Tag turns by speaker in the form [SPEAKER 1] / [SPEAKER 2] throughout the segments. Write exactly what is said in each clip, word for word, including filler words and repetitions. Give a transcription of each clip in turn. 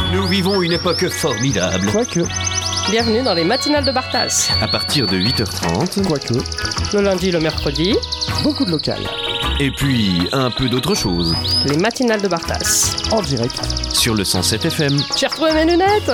[SPEAKER 1] Nous vivons une époque formidable.
[SPEAKER 2] Quoique.
[SPEAKER 3] Bienvenue dans les matinales de Bartas.
[SPEAKER 1] À partir de huit heures trente.
[SPEAKER 2] Quoique.
[SPEAKER 3] Le lundi, le mercredi.
[SPEAKER 2] Beaucoup de local.
[SPEAKER 1] Et puis, un peu d'autre chose.
[SPEAKER 3] Les matinales de Bartas.
[SPEAKER 2] En direct.
[SPEAKER 1] Sur le cent sept F M.
[SPEAKER 3] J'ai retrouvé mes lunettes.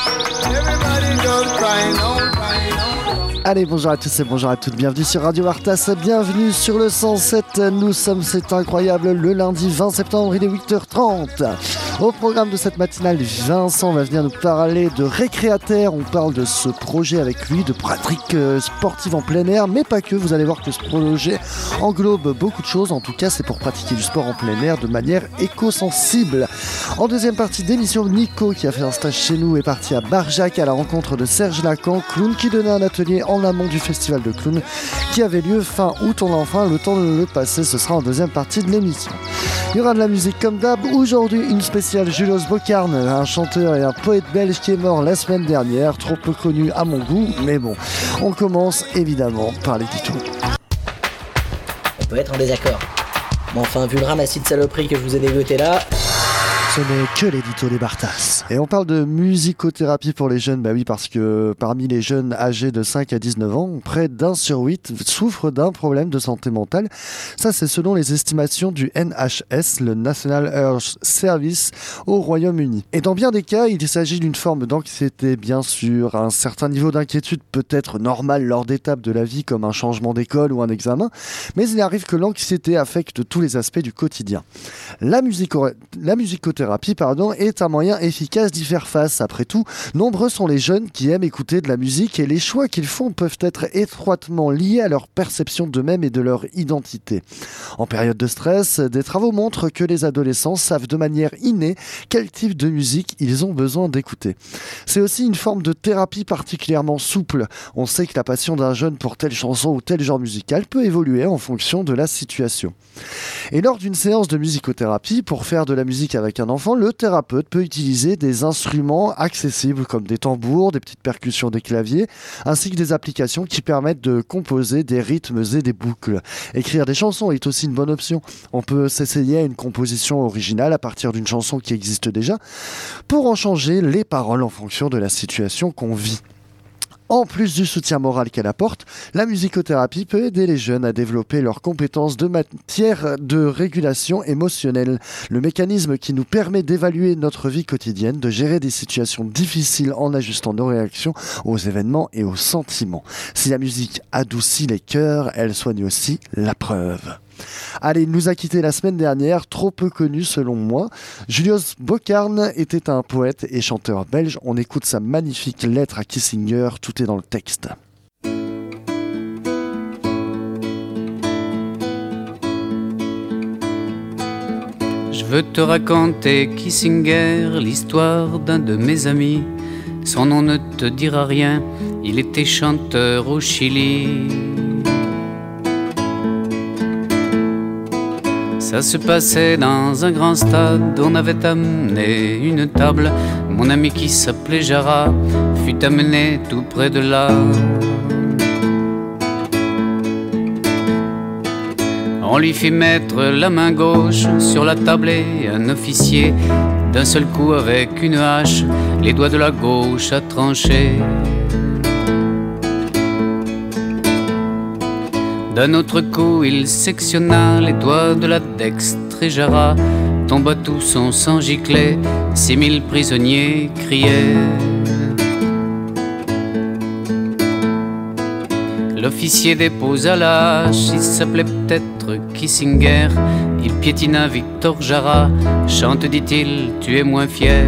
[SPEAKER 2] Allez, bonjour à tous et bonjour à toutes, bienvenue sur Radio Bartas, bienvenue sur le cent sept, nous sommes, c'est incroyable, le lundi vingt septembre, il est huit heures trente. Au programme de cette matinale, Vincent va venir nous parler de Récréataire, on parle de ce projet avec lui, de pratique sportive en plein air, mais pas que, vous allez voir que ce projet englobe beaucoup de choses, en tout cas c'est pour pratiquer du sport en plein air de manière éco-sensible. En deuxième partie d'émission, Nico, qui a fait un stage chez nous, est parti à Barjac à la rencontre de Serge Lacan, clown, qui donnait un atelier en amont du festival de clown qui avait lieu fin août. On a enfin le temps de le passer, ce sera en deuxième partie de l'émission. Il y aura de la musique comme d'hab. Aujourd'hui, une spéciale Julios Bocarn, un chanteur et un poète belge qui est mort la semaine dernière, trop peu connu à mon goût, mais bon. On commence évidemment par l'édito.
[SPEAKER 4] On peut être en désaccord. Mais enfin, vu le ramassis de saloperies que je vous ai dégoté là...
[SPEAKER 2] Ce n'est que l'édito des Bartas. Et on parle de musicothérapie pour les jeunes, bah oui, parce que parmi les jeunes âgés de cinq à dix-neuf ans, près d'un sur huit souffre d'un problème de santé mentale. Ça, c'est selon les estimations du N H S, le National Health Service, au Royaume-Uni. Et dans bien des cas, il s'agit d'une forme d'anxiété, bien sûr. Un certain niveau d'inquiétude peut être normal lors d'étapes de la vie, comme un changement d'école ou un examen, mais il arrive que l'anxiété affecte tous les aspects du quotidien. La, musico- la musicothérapie Thérapie, pardon, est un moyen efficace d'y faire face. Après tout, nombreux sont les jeunes qui aiment écouter de la musique et les choix qu'ils font peuvent être étroitement liés à leur perception d'eux-mêmes et de leur identité. En période de stress, des travaux montrent que les adolescents savent de manière innée quel type de musique ils ont besoin d'écouter. C'est aussi une forme de thérapie particulièrement souple. On sait que la passion d'un jeune pour telle chanson ou tel genre musical peut évoluer en fonction de la situation. Et lors d'une séance de musicothérapie, pour faire de la musique avec un enfant, le thérapeute peut utiliser des instruments accessibles comme des tambours, des petites percussions, des claviers, ainsi que des applications qui permettent de composer des rythmes et des boucles. Écrire des chansons est aussi une bonne option. On peut s'essayer à une composition originale à partir d'une chanson qui existe déjà pour en changer les paroles en fonction de la situation qu'on vit. En plus du soutien moral qu'elle apporte, la musicothérapie peut aider les jeunes à développer leurs compétences de matière de régulation émotionnelle, le mécanisme qui nous permet d'évaluer notre vie quotidienne, de gérer des situations difficiles en ajustant nos réactions aux événements et aux sentiments. Si la musique adoucit les cœurs, elle soigne aussi la preuve. Allez, il nous a quitté la semaine dernière, trop peu connu selon moi. Julios Bocarn était un poète et chanteur belge. On écoute sa magnifique lettre à Kissinger, tout est dans le texte.
[SPEAKER 5] Je veux te raconter, Kissinger, l'histoire d'un de mes amis. Son nom ne te dira rien, il était chanteur au Chili. Ça se passait dans un grand stade, on avait amené une table. Mon ami qui s'appelait Jara fut amené tout près de là. On lui fit mettre la main gauche sur la table et un officier, d'un seul coup avec une hache, les doigts de la gauche a tranché. D'un autre coup, il sectionna les doigts de la dextre et Jara tomba tout son sang giclé, six mille prisonniers criaient. L'officier déposa la hache, il s'appelait peut-être Kissinger. Il piétina Victor Jara, chante, dit-il, tu es moins fier.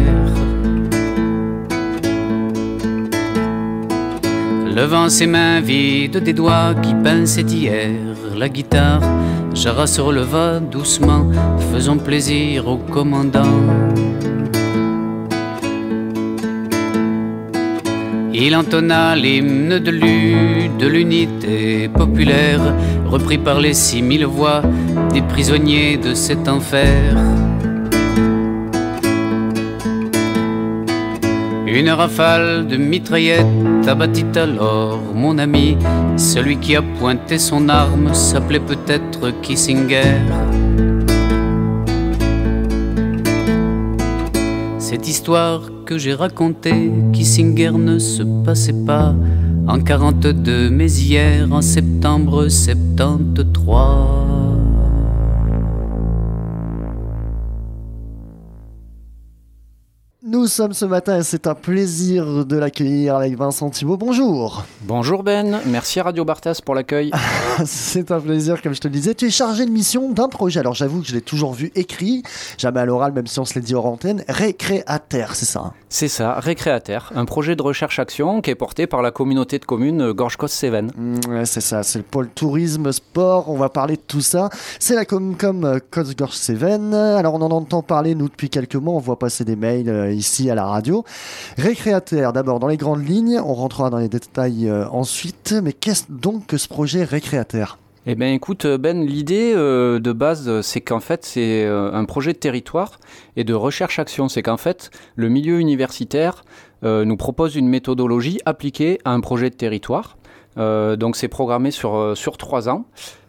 [SPEAKER 5] Levant ses mains vides des doigts qui pinçaient hier la guitare, Jara se releva doucement, faisant plaisir au commandant. Il entonna l'hymne de l'U, de l'unité populaire, repris par les six mille voix des prisonniers de cet enfer. Une rafale de mitraillettes abattit alors mon ami. Celui qui a pointé son arme s'appelait peut-être Kissinger. Cette histoire que j'ai racontée, Kissinger ne se passait pas en quarante-deux, mais hier, en septembre soixante-treize.
[SPEAKER 2] Nous sommes ce matin et c'est un plaisir de l'accueillir avec Vincent Thibault. Bonjour.
[SPEAKER 6] Bonjour Ben, merci à Radio Barthas pour l'accueil.
[SPEAKER 2] C'est un plaisir, comme je te le disais. Tu es chargé de mission d'un projet. Alors j'avoue que je l'ai toujours vu écrit, jamais à l'oral, même si on se l'est dit hors antenne. Récréater, c'est ça hein?
[SPEAKER 6] C'est ça, Récréater, un projet de recherche-action qui est porté par la communauté de communes Gorge-Causse-Cévennes.
[SPEAKER 2] Mmh, ouais, c'est ça, c'est le pôle tourisme, sport, on va parler de tout ça. C'est la Comcom Côte-Gorge-Cévennes. Alors on en entend parler, nous, depuis quelques mois, on voit passer des mails euh, ici à la radio. Récréater, d'abord dans les grandes lignes, on rentrera dans les détails euh, ensuite, mais qu'est-ce donc que ce projet Récréater ?
[SPEAKER 6] Eh bien écoute Ben, l'idée euh, de base c'est qu'en fait c'est euh, un projet de territoire et de recherche-action. C'est qu'en fait le milieu universitaire euh, nous propose une méthodologie appliquée à un projet de territoire. Euh, donc c'est programmé sur, euh, sur trois ans.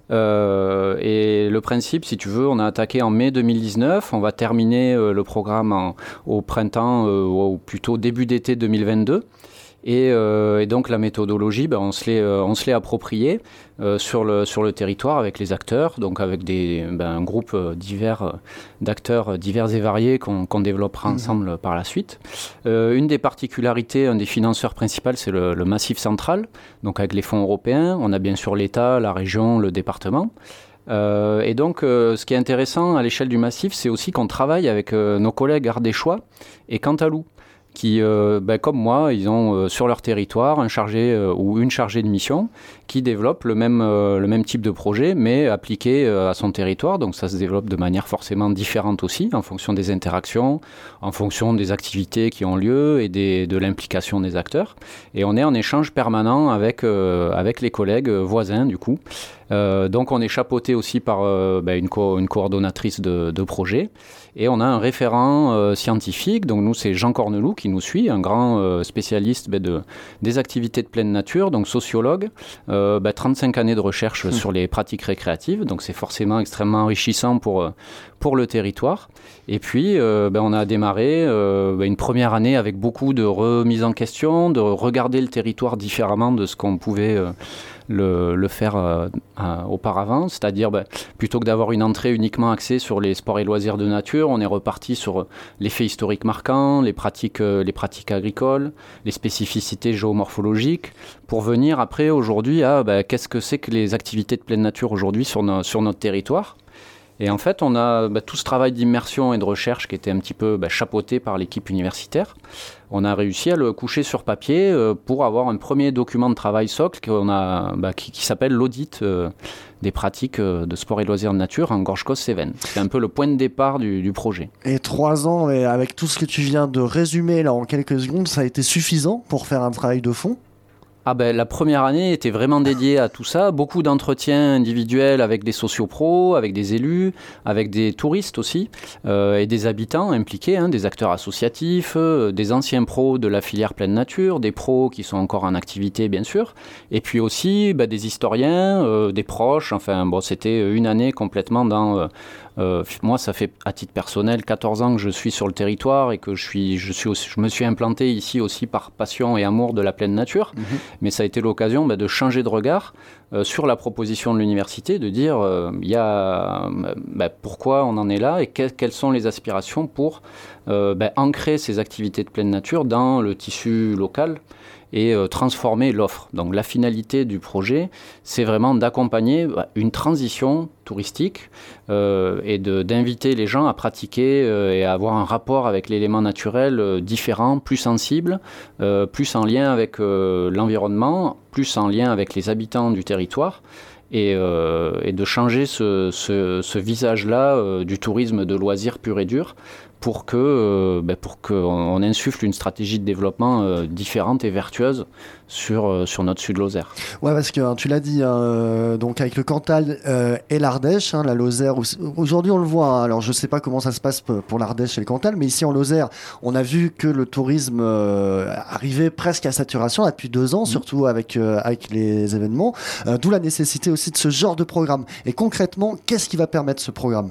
[SPEAKER 6] Euh, et le principe, si tu veux, on a attaqué en mai deux mille dix-neuf, on va terminer euh, le programme en, au printemps, euh, ou plutôt début d'été deux mille vingt-deux. Et, euh, et donc la méthodologie, ben, on se l'est, euh, on se l'est appropriée euh, sur, le, sur le territoire avec les acteurs, donc avec des, ben, un groupe euh, divers euh, d'acteurs divers et variés qu'on, qu'on développera ensemble mmh. par la suite. Euh, une des particularités, un des financeurs principaux, c'est le, le Massif central, donc avec les fonds européens. On a bien sûr l'État, la région, le département. Euh, et donc, euh, ce qui est intéressant à l'échelle du Massif, c'est aussi qu'on travaille avec euh, nos collègues ardéchois et Cantalou, qui, euh, ben, comme moi, ils ont euh, sur leur territoire un chargé euh, ou une chargée de mission qui développe le même, euh, le même type de projet, mais appliqué euh, à son territoire. Donc ça se développe de manière forcément différente aussi, en fonction des interactions, en fonction des activités qui ont lieu et des, de l'implication des acteurs. Et on est en échange permanent avec, euh, avec les collègues voisins, du coup. Euh, donc on est chapeauté aussi par euh, ben, une, co- une coordonnatrice de, de projet et on a un référent euh, scientifique, donc nous c'est Jean Corneloup qui nous suit, un grand euh, spécialiste ben, de, des activités de pleine nature, donc sociologue, euh, ben, trente-cinq années de recherche mmh. sur les pratiques récréatives, donc c'est forcément extrêmement enrichissant pour, pour le territoire. Et puis euh, ben, on a démarré euh, ben, une première année avec beaucoup de remise en question, de regarder le territoire différemment de ce qu'on pouvait euh, Le, le faire euh, euh, auparavant, c'est-à-dire ben, plutôt que d'avoir une entrée uniquement axée sur les sports et loisirs de nature, on est reparti sur euh, les faits historiques marquants, les pratiques, euh, les pratiques agricoles, les spécificités géomorphologiques, pour venir après aujourd'hui à ben, qu'est-ce que c'est que les activités de pleine nature aujourd'hui sur, no- sur notre territoire. Et en fait, on a bah, tout ce travail d'immersion et de recherche qui était un petit peu bah, chapeauté par l'équipe universitaire. On a réussi à le coucher sur papier euh, pour avoir un premier document de travail socle qu'on a, bah, qui, qui s'appelle l'audit euh, des pratiques euh, de sport et loisirs de nature en Gorge-Causse-Cévennes. C'est un peu le point de départ du, du projet.
[SPEAKER 2] Et trois ans, et avec tout ce que tu viens de résumer là en quelques secondes, ça a été suffisant pour faire un travail de fond ?
[SPEAKER 6] Ah ben, la première année était vraiment dédiée à tout ça. Beaucoup d'entretiens individuels avec des sociopros, avec des élus, avec des touristes aussi, euh, et des habitants impliqués, hein, des acteurs associatifs, euh, des anciens pros de la filière pleine nature, des pros qui sont encore en activité, bien sûr, et puis aussi ben, des historiens, euh, des proches. Enfin, bon, c'était une année complètement dans... Euh, Euh, moi, ça fait, à titre personnel, quatorze ans que je suis sur le territoire et que je, suis, je, suis aussi, je me suis implanté ici aussi par passion et amour de la pleine nature. Mmh. Mais ça a été l'occasion bah, de changer de regard euh, sur la proposition de l'université, de dire euh, y a, bah, pourquoi on en est là et que, quelles sont les aspirations pour euh, bah, ancrer ces activités de pleine nature dans le tissu local et euh, transformer l'offre. Donc la finalité du projet, c'est vraiment d'accompagner bah, une transition touristique euh, et de, d'inviter les gens à pratiquer euh, et à avoir un rapport avec l'élément naturel euh, différent, plus sensible, euh, plus en lien avec euh, l'environnement, plus en lien avec les habitants du territoire. Et, euh, et de changer ce, ce, ce visage-là euh, du tourisme de loisirs pur et dur pour que euh, ben pour qu'on on insuffle une stratégie de développement euh, différente et vertueuse sur, euh, sur notre Sud-Lozère.
[SPEAKER 2] Ouais, parce que hein, tu l'as dit, hein, euh, donc avec le Cantal euh, et l'Ardèche, hein, la Lozère, aujourd'hui on le voit, hein, alors je ne sais pas comment ça se passe pour l'Ardèche et le Cantal, mais ici en Lozère, on a vu que le tourisme euh, arrivait presque à saturation là, depuis deux ans, mmh. surtout avec, euh, avec les événements, euh, d'où la nécessité aussi de ce genre de programme. Et concrètement, qu'est-ce qui va permettre ce programme ?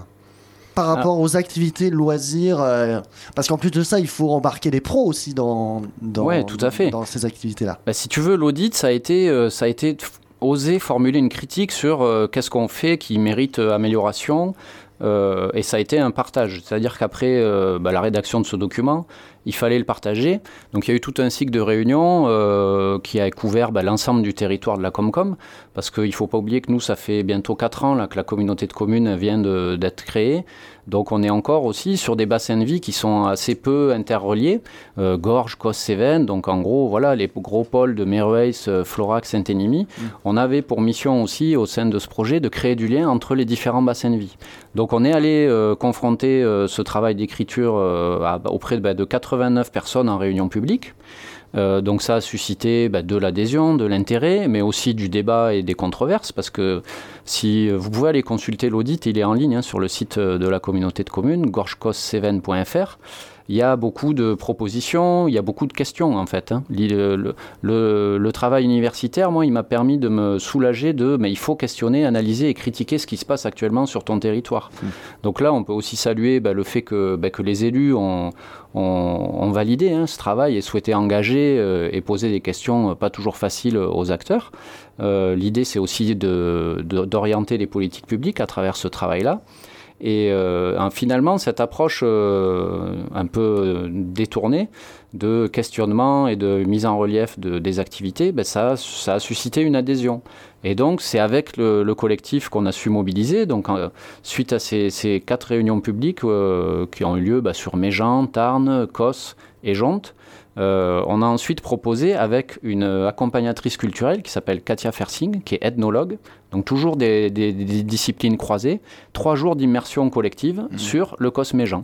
[SPEAKER 2] par rapport ah. aux activités, loisirs, euh, parce qu'en plus de ça, il faut embarquer les pros aussi dans, dans,
[SPEAKER 6] ouais, tout à fait.
[SPEAKER 2] dans ces activités-là.
[SPEAKER 6] Bah, si tu veux, l'audit, ça a été, euh, ça a été oser formuler une critique sur euh, qu'est-ce qu'on fait qui mérite euh, amélioration. Euh, et ça a été un partage, c'est-à-dire qu'après euh, bah, la rédaction de ce document, il fallait le partager. Donc il y a eu tout un cycle de réunions euh, qui a couvert bah, l'ensemble du territoire de la Comcom, parce qu'il ne faut pas oublier que nous, ça fait bientôt quatre ans là, que la communauté de communes vient de, d'être créée. Donc on est encore aussi sur des bassins de vie qui sont assez peu interreliés, euh, Gorges, Causse, Cévennes, donc en gros, voilà, les gros pôles de Mérueis, Florac, Saint-Énimie. Mmh. On avait pour mission aussi, au sein de ce projet, de créer du lien entre les différents bassins de vie. Donc on est allé euh, confronter euh, ce travail d'écriture euh, à, auprès de, bah, de quatre-vingt-neuf personnes en réunion publique. Euh, donc ça a suscité bah, de l'adhésion, de l'intérêt, mais aussi du débat et des controverses, parce que si vous pouvez aller consulter l'audit, il est en ligne hein, sur le site de la communauté de communes, gorges causse cévennes point f r. Il y a beaucoup de propositions, il y a beaucoup de questions en fait. Hein. Le, le, le, le travail universitaire, moi, il m'a permis de me soulager de, mais il faut questionner, analyser et critiquer ce qui se passe actuellement sur ton territoire. Mmh. Donc là, on peut aussi saluer bah, le fait que, bah, que les élus ont, ont, ont validé hein, ce travail et souhaité engager euh, et poser des questions euh, pas toujours faciles aux acteurs. Euh, l'idée, c'est aussi de, de, d'orienter les politiques publiques à travers ce travail-là. Et euh, finalement, cette approche euh, un peu détournée de questionnement et de mise en relief de, des activités, ben ça, ça a suscité une adhésion. Et donc, c'est avec le, le collectif qu'on a su mobiliser. Donc, euh, suite à ces, ces quatre réunions publiques euh, qui ont eu lieu ben, sur Méjean, Tarn, Causse et Jonte, Euh, on a ensuite proposé avec une accompagnatrice culturelle qui s'appelle Katia Fersing, qui est ethnologue, donc toujours des, des, des disciplines croisées, trois jours d'immersion collective mmh. sur le Causse Méjean.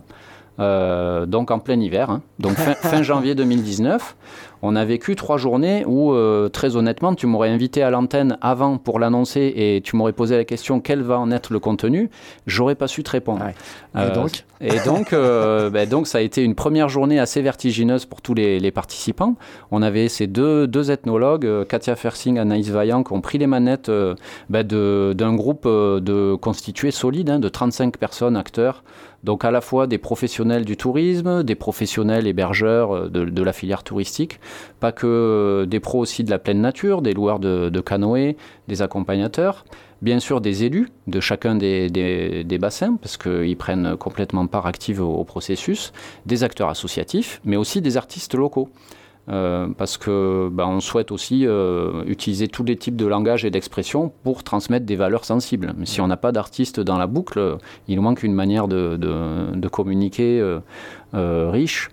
[SPEAKER 6] Euh, donc en plein hiver, hein. Donc fin, fin janvier deux mille dix-neuf, on a vécu trois journées où, euh, très honnêtement, tu m'aurais invité à l'antenne avant pour l'annoncer et tu m'aurais posé la question quel va en être le contenu, j'aurais pas su te répondre. Ouais.
[SPEAKER 2] Euh, et donc,
[SPEAKER 6] et donc, euh, ben donc ça a été une première journée assez vertigineuse pour tous les, les participants. On avait ces deux, deux ethnologues, Katia Fersing, Anaïs Vaillant, qui ont pris les manettes euh, ben de, d'un groupe de constitué solide, hein, de trente-cinq personnes, acteurs. Donc à la fois des professionnels du tourisme, des professionnels hébergeurs de, de la filière touristique, pas que des pros aussi de la pleine nature, des loueurs de, de canoës, des accompagnateurs, bien sûr des élus de chacun des, des, des bassins, parce qu'ils prennent complètement part active au, au processus, des acteurs associatifs, mais aussi des artistes locaux. Euh, parce que ben, on souhaite aussi euh, utiliser tous les types de langage et d'expression pour transmettre des valeurs sensibles. Mais si on n'a pas d'artistes dans la boucle, il nous manque une manière de, de, de communiquer euh, euh, riche.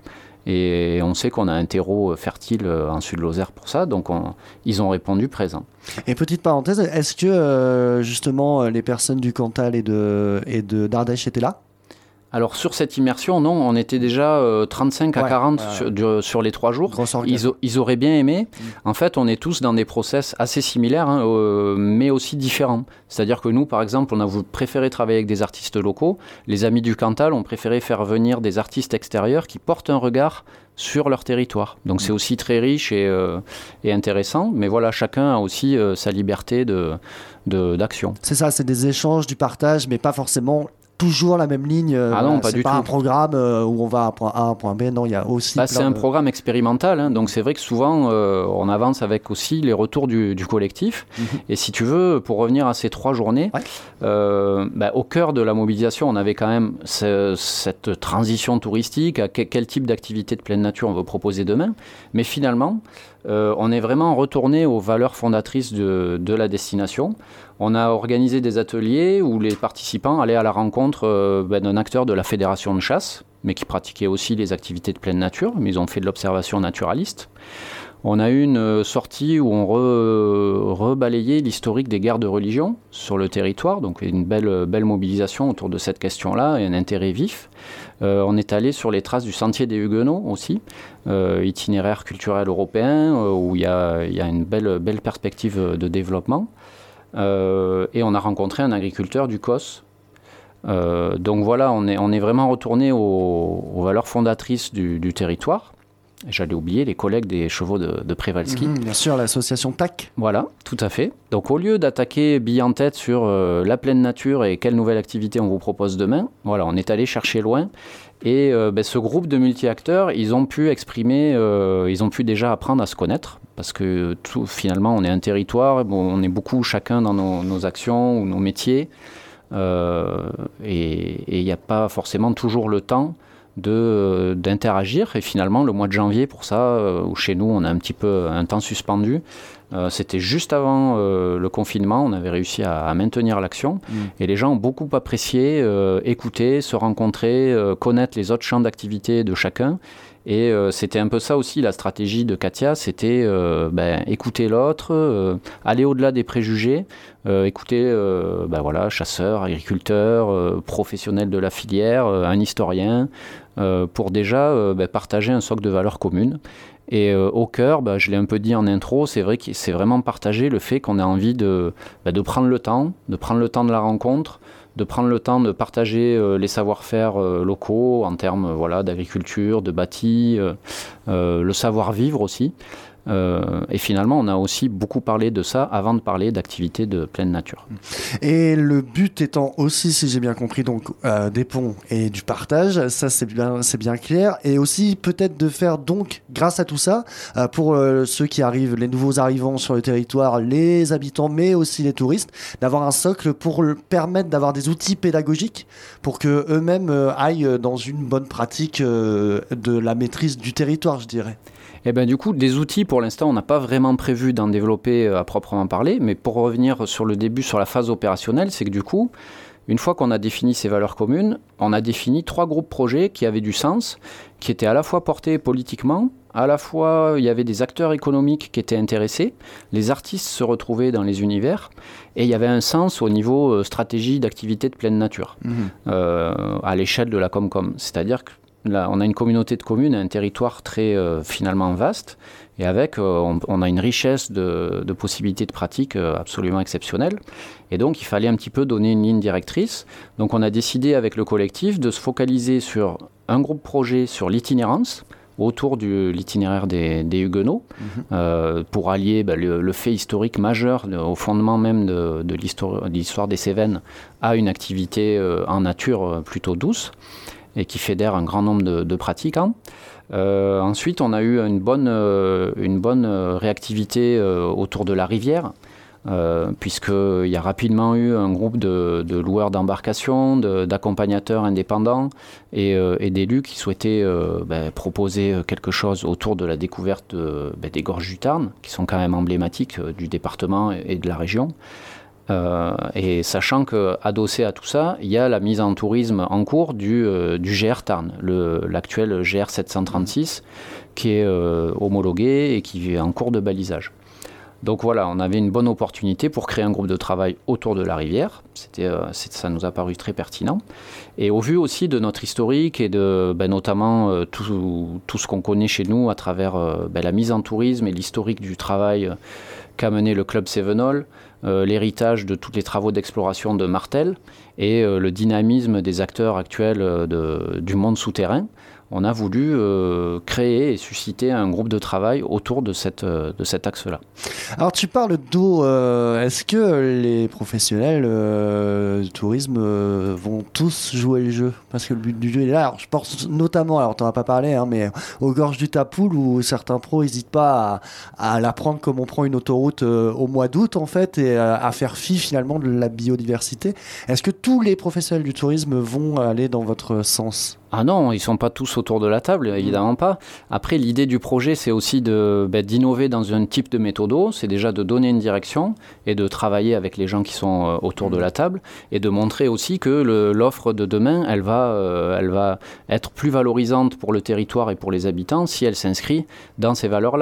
[SPEAKER 6] Et on sait qu'on a un terreau fertile en Sud-Lozère pour ça, donc on, ils ont répondu présent.
[SPEAKER 2] Et petite parenthèse, est-ce que euh, justement les personnes du Cantal et de, et de d'Ardèche étaient là ?
[SPEAKER 6] Alors sur cette immersion, non, on était déjà euh, trente-cinq à quarante ouais, sur, du, sur les trois jours. Ils, ils auraient bien aimé. Mmh. En fait, on est tous dans des process assez similaires, hein, euh, mais aussi différents. C'est-à-dire que nous, par exemple, on a préféré travailler avec des artistes locaux. Les amis du Cantal ont préféré faire venir des artistes extérieurs qui portent un regard sur leur territoire. Donc mmh. c'est aussi très riche et, euh, et intéressant. Mais voilà, chacun a aussi euh, sa liberté de, de, d'action.
[SPEAKER 2] C'est ça, c'est des échanges, du partage, mais pas forcément toujours la même ligne.
[SPEAKER 6] Ah non, pas
[SPEAKER 2] c'est
[SPEAKER 6] du
[SPEAKER 2] pas
[SPEAKER 6] tout.
[SPEAKER 2] un programme euh, où on va à un point A, un point B. Non, il y a aussi.
[SPEAKER 6] Bah, c'est un de... programme expérimental, hein, donc c'est vrai que souvent euh, on avance avec aussi les retours du, du collectif. Mm-hmm. Et si tu veux, pour revenir à ces trois journées, ouais. euh, bah, au cœur de la mobilisation, on avait quand même ce, cette transition touristique. À que, quel type d'activité de pleine nature on veut proposer demain? Mais finalement, euh, on est vraiment retourné aux valeurs fondatrices de, de la destination. On a organisé des ateliers où les participants allaient à la rencontre euh, ben, d'un acteur de la fédération de chasse, mais qui pratiquait aussi les activités de pleine nature, mais ils ont fait de l'observation naturaliste. On a eu une sortie où on re, rebalayait l'historique des guerres de religion sur le territoire, donc une belle, belle mobilisation autour de cette question-là et un intérêt vif. Euh, on est allé sur les traces du Sentier des Huguenots aussi, euh, itinéraire culturel européen, euh, où il y a, y a une belle, belle perspective de développement. Euh, et on a rencontré un agriculteur du Causse. Euh, donc voilà, on est, on est vraiment retourné aux, aux valeurs fondatrices du, du territoire. J'allais oublier les collègues des chevaux de, de Przewalski.
[SPEAKER 2] Mmh, bien sûr, l'association T A C.
[SPEAKER 6] Voilà, tout à fait. Donc au lieu d'attaquer bille en tête sur euh, la pleine nature et quelle nouvelle activité on vous propose demain, voilà, on est allé chercher loin. Et euh, ben, ce groupe de multi-acteurs, ils ont pu exprimer, euh, ils ont pu déjà apprendre à se connaître, parce que tout, finalement, on est un territoire, bon, on est beaucoup chacun dans nos, nos actions ou nos métiers, euh, et il n'y a pas forcément toujours le temps de, d'interagir. Et finalement, le mois de janvier, pour ça, euh, où chez nous, on a un petit peu un temps suspendu, euh, c'était juste avant euh, le confinement, on avait réussi à, à maintenir l'action. Mmh. Et les gens ont beaucoup apprécié euh, écouter, se rencontrer, euh, connaître les autres champs d'activité de chacun. Et euh, c'était un peu ça aussi la stratégie de Katia, c'était euh, ben, écouter l'autre, euh, aller au-delà des préjugés, euh, écouter euh, ben, voilà, chasseurs, agriculteurs, euh, professionnels de la filière, euh, un historien, euh, pour déjà euh, ben, partager un socle de valeurs communes. Et euh, au cœur, ben, je l'ai un peu dit en intro, c'est vrai que c'est vraiment partager le fait qu'on a envie de, ben, de prendre le temps, de prendre le temps de la rencontre, de prendre le temps de partager euh, les savoir-faire euh, locaux en termes euh, voilà, d'agriculture, de bâti, euh, euh, le savoir-vivre aussi. Euh, et finalement, on a aussi beaucoup parlé de ça avant de parler d'activités de pleine nature.
[SPEAKER 2] Et le but étant aussi, si j'ai bien compris, donc euh, des ponts et du partage, ça c'est bien, c'est bien clair. Et aussi peut-être de faire donc, grâce à tout ça, euh, pour euh, ceux qui arrivent, les nouveaux arrivants sur le territoire, les habitants, mais aussi les touristes, d'avoir un socle pour le permettre d'avoir des outils pédagogiques pour que eux-mêmes euh, aillent dans une bonne pratique euh, de la maîtrise du territoire, je dirais.
[SPEAKER 6] Eh ben, du coup, des outils, pour l'instant, on n'a pas vraiment prévu d'en développer à proprement parler, mais pour revenir sur le début, sur la phase opérationnelle, c'est que du coup, une fois qu'on a défini ces valeurs communes, on a défini trois groupes projets qui avaient du sens, qui étaient à la fois portés politiquement, à la fois il y avait des acteurs économiques qui étaient intéressés, les artistes se retrouvaient dans les univers, et il y avait un sens au niveau euh, stratégie d'activité de pleine nature, mmh. euh, à l'échelle de la Comcom. C'est-à-dire que là, on a une communauté de communes, un territoire très euh, finalement vaste, et avec, euh, on, on a une richesse de, de possibilités de pratique euh, absolument exceptionnelle. Et donc, il fallait un petit peu donner une ligne directrice. Donc, on a décidé avec le collectif de se focaliser sur un groupe projet sur l'itinérance, autour de l'itinéraire des, des Huguenots, mmh. euh, pour allier bah, le, le fait historique majeur, de, au fondement même de, de, l'histoire, de l'histoire des Cévennes, à une activité euh, en nature euh, plutôt douce, et qui fédère un grand nombre de, de pratiquants. Euh, ensuite, on a eu une bonne, euh, une bonne réactivité euh, autour de la rivière, euh, puisqu'il y a rapidement eu un groupe de, de loueurs d'embarcations, de, d'accompagnateurs indépendants et, euh, et d'élus qui souhaitaient euh, ben, proposer quelque chose autour de la découverte de, ben, des gorges du Tarn, qui sont quand même emblématiques du département et de la région. Euh, et sachant qu'adossé à tout ça, il y a la mise en tourisme en cours du, euh, du G R Tarn, le, l'actuel G R sept cent trente-six, qui est euh, homologué et qui est en cours de balisage. Donc voilà, on avait une bonne opportunité pour créer un groupe de travail autour de la rivière. C'était, euh, c'est, ça nous a paru très pertinent. Et au vu aussi de notre historique et de ben, notamment euh, tout, tout ce qu'on connaît chez nous à travers euh, ben, la mise en tourisme et l'historique du travail euh, qu'a mené le Club Cévenol, Euh, l'héritage de tous les travaux d'exploration de Martel et euh, le dynamisme des acteurs actuels euh, de, du monde souterrain, on a voulu euh, créer et susciter un groupe de travail autour de, cette, euh, de cet axe-là.
[SPEAKER 2] Alors tu parles d'eau, euh, est-ce que les professionnels euh, du tourisme euh, vont tous jouer le jeu ? Parce que le but du jeu est là. Alors, je pense notamment, alors t'en as pas parlé, hein, mais aux gorges du Tapoul où certains pros n'hésitent pas à, à la prendre comme on prend une autoroute euh, au mois d'août en fait et à, à faire fi finalement de la biodiversité. Est-ce que tous les professionnels du tourisme vont aller dans votre sens ?
[SPEAKER 6] Ah non, ils ne sont pas tous autour de la table, évidemment pas. Après, l'idée du projet, c'est aussi de, ben, d'innover dans un type de méthodo. C'est déjà de donner une direction et de travailler avec les gens qui sont euh, autour de la table et de montrer aussi que le, l'offre de demain, elle va, euh, elle va être plus valorisante pour le territoire et pour les habitants si elle s'inscrit dans ces valeurs-là.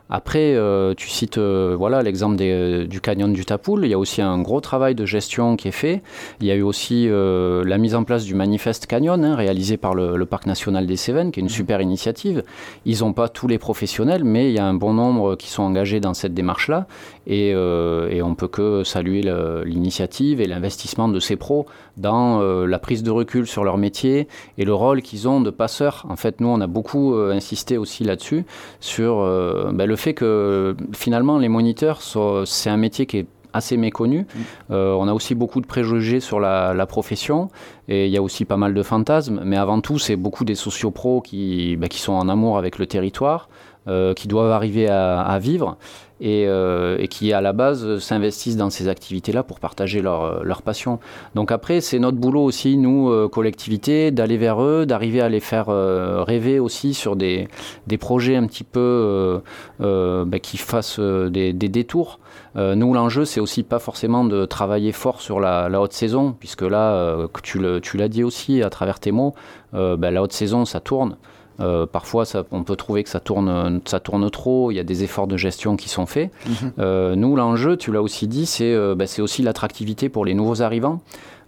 [SPEAKER 6] Après, euh, tu cites euh, voilà, l'exemple des, du canyon du Tapoul. Il y a aussi un gros travail de gestion qui est fait. Il y a eu aussi euh, la mise en place du manifeste Canyon, hein, réalisé par le, le Parc national des Cévennes, qui est une super initiative. Ils n'ont pas tous les professionnels, mais il y a un bon nombre qui sont engagés dans cette démarche-là. Et, euh, et on ne peut que saluer le, l'initiative et l'investissement de ces pros dans euh, la prise de recul sur leur métier et le rôle qu'ils ont de passeurs. En fait, nous, on a beaucoup euh, insisté aussi là-dessus, sur euh, ben, le fait que finalement, les moniteurs, sont, c'est un métier qui est assez méconnu. Mmh. Euh, on a aussi beaucoup de préjugés sur la, la profession et il y a aussi pas mal de fantasmes. Mais avant tout, c'est beaucoup des sociopros qui, ben, qui sont en amour avec le territoire, euh, qui doivent arriver à, à vivre et, euh, et qui, à la base, s'investissent dans ces activités-là pour partager leur, leur passion. Donc après, c'est notre boulot aussi, nous, euh, collectivité, d'aller vers eux, d'arriver à les faire euh, rêver aussi sur des, des projets un petit peu euh, euh, ben, qui fassent euh, des, des détours. Euh, nous, l'enjeu, c'est aussi pas forcément de travailler fort sur la, la haute saison, puisque là, euh, tu, le, tu l'as dit aussi à travers tes mots, euh, ben, la haute saison, ça tourne. Euh, parfois, ça, on peut trouver que ça tourne, ça tourne trop, il y a des efforts de gestion qui sont faits. Mmh. Euh, nous, l'enjeu, tu l'as aussi dit, c'est, euh, ben, c'est aussi l'attractivité pour les nouveaux arrivants.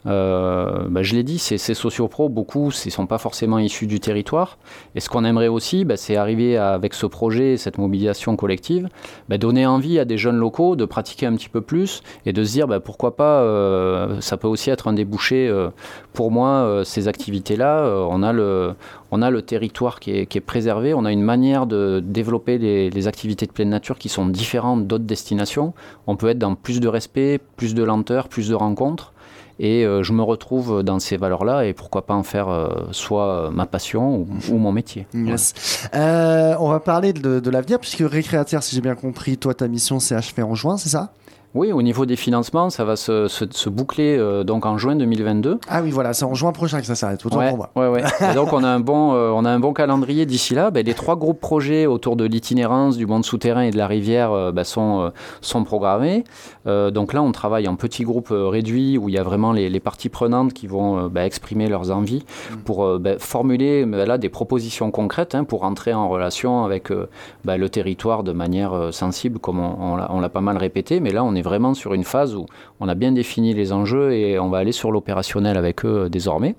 [SPEAKER 6] Euh, bah, je l'ai dit, ces, ces sociopros, beaucoup ne sont pas forcément issus du territoire. Et ce qu'on aimerait aussi, bah, c'est arriver à, avec ce projet, cette mobilisation collective, bah, donner envie à des jeunes locaux de pratiquer un petit peu plus et de se dire bah, pourquoi pas, euh, ça peut aussi être un débouché euh, pour moi, euh, ces activités-là. Euh, on a le, on a le territoire qui est, qui est préservé, on a une manière de développer les, les activités de pleine nature qui sont différentes d'autres destinations. On peut être dans plus de respect, plus de lenteur, plus de rencontres. Et euh, je me retrouve dans ces valeurs-là et pourquoi pas en faire euh, soit ma passion ou, ou mon métier.
[SPEAKER 2] Yes. Euh, on va parler de, de l'avenir puisque Récréateur, si j'ai bien compris, toi ta mission s'est achevée en juin, c'est ça ?
[SPEAKER 6] Oui, au niveau des financements, ça va se, se, se boucler euh, donc en juin deux mille vingt-deux.
[SPEAKER 2] Ah oui, voilà, c'est en juin prochain que ça s'arrête, autant
[SPEAKER 6] ouais,
[SPEAKER 2] pour moi.
[SPEAKER 6] Ouais, ouais. Et donc on a un bon, euh, on a un bon calendrier d'ici là. Ben, les trois groupes projets autour de l'itinérance, du monde souterrain et de la rivière euh, ben, sont, euh, sont programmés. Euh, donc là, on travaille en petits groupes euh, réduits où il y a vraiment les, les parties prenantes qui vont euh, ben, exprimer leurs envies mmh. pour euh, ben, formuler ben, là, des propositions concrètes hein, pour entrer en relation avec euh, ben, le territoire de manière euh, sensible, comme on, on, l'a, on l'a pas mal répété. Mais là, on est vraiment sur une phase où on a bien défini les enjeux et on va aller sur l'opérationnel avec eux euh, désormais.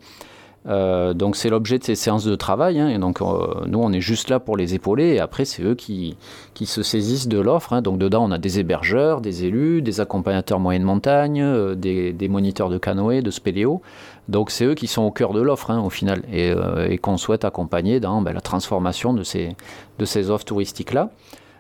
[SPEAKER 6] Euh, donc c'est l'objet de ces séances de travail hein, et donc euh, nous on est juste là pour les épauler et après c'est eux qui, qui se saisissent de l'offre hein. Donc dedans on a des hébergeurs, des élus, des accompagnateurs moyenne montagne, euh, des, des moniteurs de canoë, de spéléo, donc c'est eux qui sont au cœur de l'offre hein, au final et, euh, et qu'on souhaite accompagner dans ben, la transformation de ces, de ces offres touristiques là.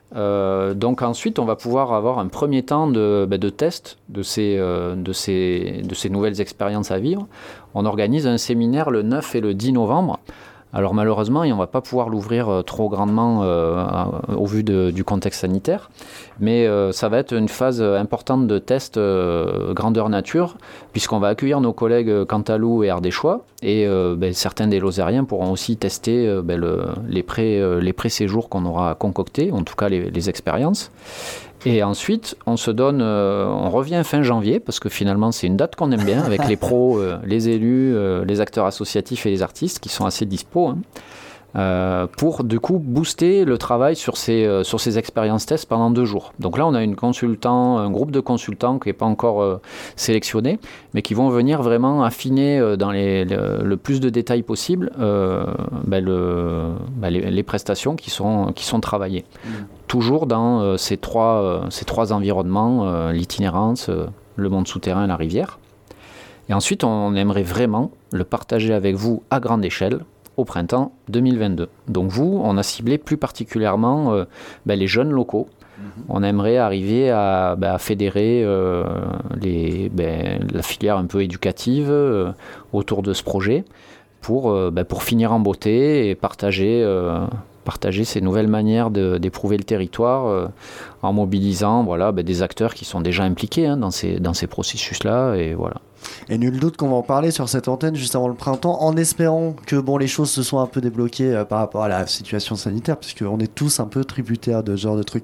[SPEAKER 6] Euh, donc ensuite on va pouvoir avoir un premier temps de, bah, de test de ces, euh, de, ces, de ces nouvelles expériences à vivre. On organise un séminaire le neuf et le dix novembre. Alors malheureusement, on ne va pas pouvoir l'ouvrir trop grandement euh, au vu de, du contexte sanitaire, mais euh, ça va être une phase importante de test euh, grandeur nature, puisqu'on va accueillir nos collègues Cantalou et Ardéchois, et euh, ben, certains des Lozériens pourront aussi tester euh, ben, le, les, pré, euh, les pré-séjours qu'on aura concoctés, en tout cas les, les expériences. Et ensuite, on se donne, euh, on revient fin janvier, parce que finalement, c'est une date qu'on aime bien, avec les pros, euh, les élus, euh, les acteurs associatifs et les artistes, qui sont assez dispo, hein, euh, pour, du coup, booster le travail sur ces, euh, sur ces expériences tests pendant deux jours. Donc là, on a une consultant, un groupe de consultants qui n'est pas encore euh, sélectionné, mais qui vont venir vraiment affiner euh, dans les, le, le plus de détails possible euh, ben le, ben les, les prestations qui sont, qui sont travaillées. Mmh. Toujours dans euh, ces, trois, euh, ces trois environnements, euh, l'itinérance, euh, le monde souterrain et la rivière. Et ensuite, on aimerait vraiment le partager avec vous à grande échelle au printemps deux mille vingt-deux. Donc vous, on a ciblé plus particulièrement euh, ben, les jeunes locaux. Mmh. On aimerait arriver à, ben, à fédérer euh, les, ben, la filière un peu éducative euh, autour de ce projet pour, euh, ben, pour finir en beauté et partager... Euh, partager ces nouvelles manières de, d'éprouver le territoire euh, en mobilisant voilà, ben, des acteurs qui sont déjà impliqués hein, dans ces, dans ces processus-là. Et voilà.
[SPEAKER 2] Et nul doute qu'on va en parler sur cette antenne juste avant le printemps, en espérant que bon, les choses se soient un peu débloquées euh, par rapport à la situation sanitaire, puisqu'on est tous un peu tributaires de ce genre de trucs.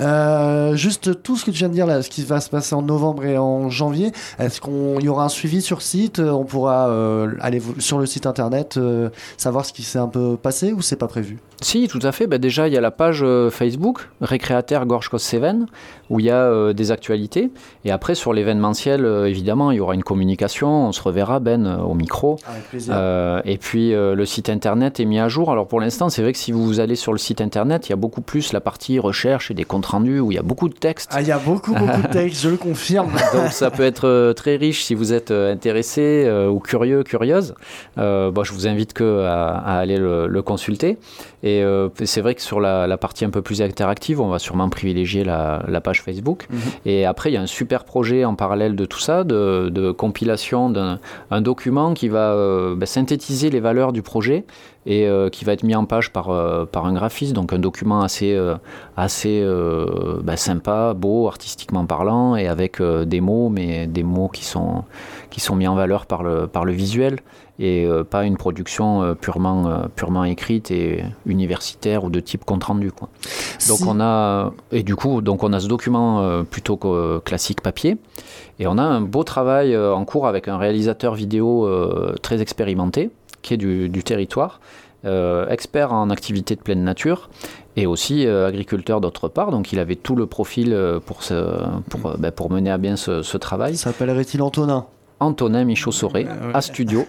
[SPEAKER 2] Euh, juste tout ce que tu viens de dire là, ce qui va se passer en novembre et en janvier, est-ce qu'il y aura un suivi sur site? On pourra euh, aller sur le site internet, euh, savoir ce qui s'est un peu passé, ou c'est pas prévu?
[SPEAKER 6] Si, tout à fait. Ben déjà, il y a la page euh, Facebook, Récréataire Gorge-Cos-Cévennes, où il y a euh, des actualités. Et après, sur l'événementiel, euh, évidemment, il y aura une communication. On se reverra, Ben, euh, au micro.
[SPEAKER 2] Avec plaisir.
[SPEAKER 6] Euh, et puis, euh, le site internet est mis à jour. Alors, pour l'instant, c'est vrai que si vous allez sur le site internet, il y a beaucoup plus la partie recherche et des comptes rendus, où il y a beaucoup de textes.
[SPEAKER 2] Ah, il y a beaucoup, beaucoup de textes, je le confirme.
[SPEAKER 6] Donc, ça peut être euh, très riche si vous êtes euh, intéressé euh, ou curieux, curieuse. Euh, bon, je vous invite que à, à aller le, le consulter. Et euh, c'est vrai que sur la, la partie un peu plus interactive, on va sûrement privilégier la, la page Facebook. Mmh. Et après, il y a un super projet en parallèle de tout ça, de, de compilation d'un un document qui va euh, bah, synthétiser les valeurs du projet et euh, qui va être mis en page par, euh, par un graphiste. Donc un document assez, euh, assez euh, bah, sympa, beau, artistiquement parlant, et avec euh, des mots, mais des mots qui sont, qui sont mis en valeur par le, par le visuel. Et euh, pas une production euh, purement, euh, purement écrite et universitaire ou de type compte rendu, quoi. Donc si. on a et du coup donc on a ce document euh, plutôt que euh, classique papier, et on a un beau travail euh, en cours avec un réalisateur vidéo euh, très expérimenté qui est du, du territoire, euh, expert en activités de pleine nature et aussi euh, agriculteur d'autre part. Donc il avait tout le profil euh, pour, ce, pour, euh, ben, pour mener à bien ce, ce travail.
[SPEAKER 2] S'appellerait-il Antonin?
[SPEAKER 6] Antonin Michaud-Soré, euh, ouais. à Studio.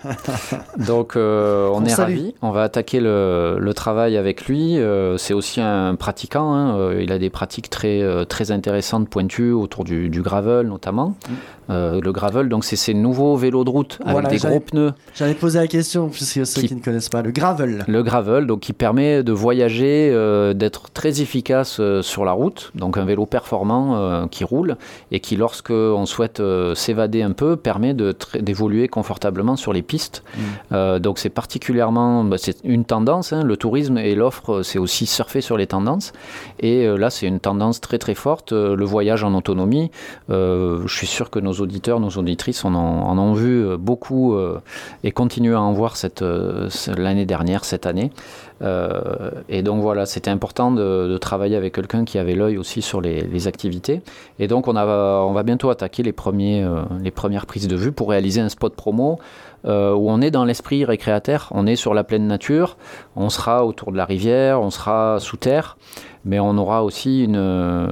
[SPEAKER 6] Donc euh, on, on est ravis. On va attaquer le, le travail avec lui. Euh, c'est aussi un pratiquant. Hein. Euh, il a des pratiques très, euh, très intéressantes, pointues, autour du, du gravel notamment. Mm. Euh, le gravel, donc c'est ces nouveaux vélos de route avec voilà, des gros pneus.
[SPEAKER 2] J'allais poser la question, puisque ceux qui, qui ne connaissent pas, le gravel.
[SPEAKER 6] Le gravel, donc qui permet de voyager, euh, d'être très efficace euh, sur la route. Donc un vélo performant euh, qui roule et qui, lorsque on souhaite euh, s'évader un peu, permet de, d'évoluer confortablement sur les pistes. Mmh. Euh, donc c'est particulièrement, bah, c'est une tendance. Hein, le tourisme et l'offre, c'est aussi surfer sur les tendances. Et euh, là, c'est une tendance très très forte. Euh, le voyage en autonomie. Euh, je suis sûr que nos auditeurs, nos auditrices en ont, en ont vu beaucoup euh, et continuent à en voir cette, euh, l'année dernière, cette année. Euh, et donc voilà, c'était important de, de travailler avec quelqu'un qui avait l'œil aussi sur les, les activités. Et donc on, a, on va bientôt attaquer les, premiers, euh, les premières prises de vue pour réaliser un spot promo euh, où on est dans l'esprit récréataire, on est sur la pleine nature, on sera autour de la rivière, on sera sous terre, mais on aura aussi une,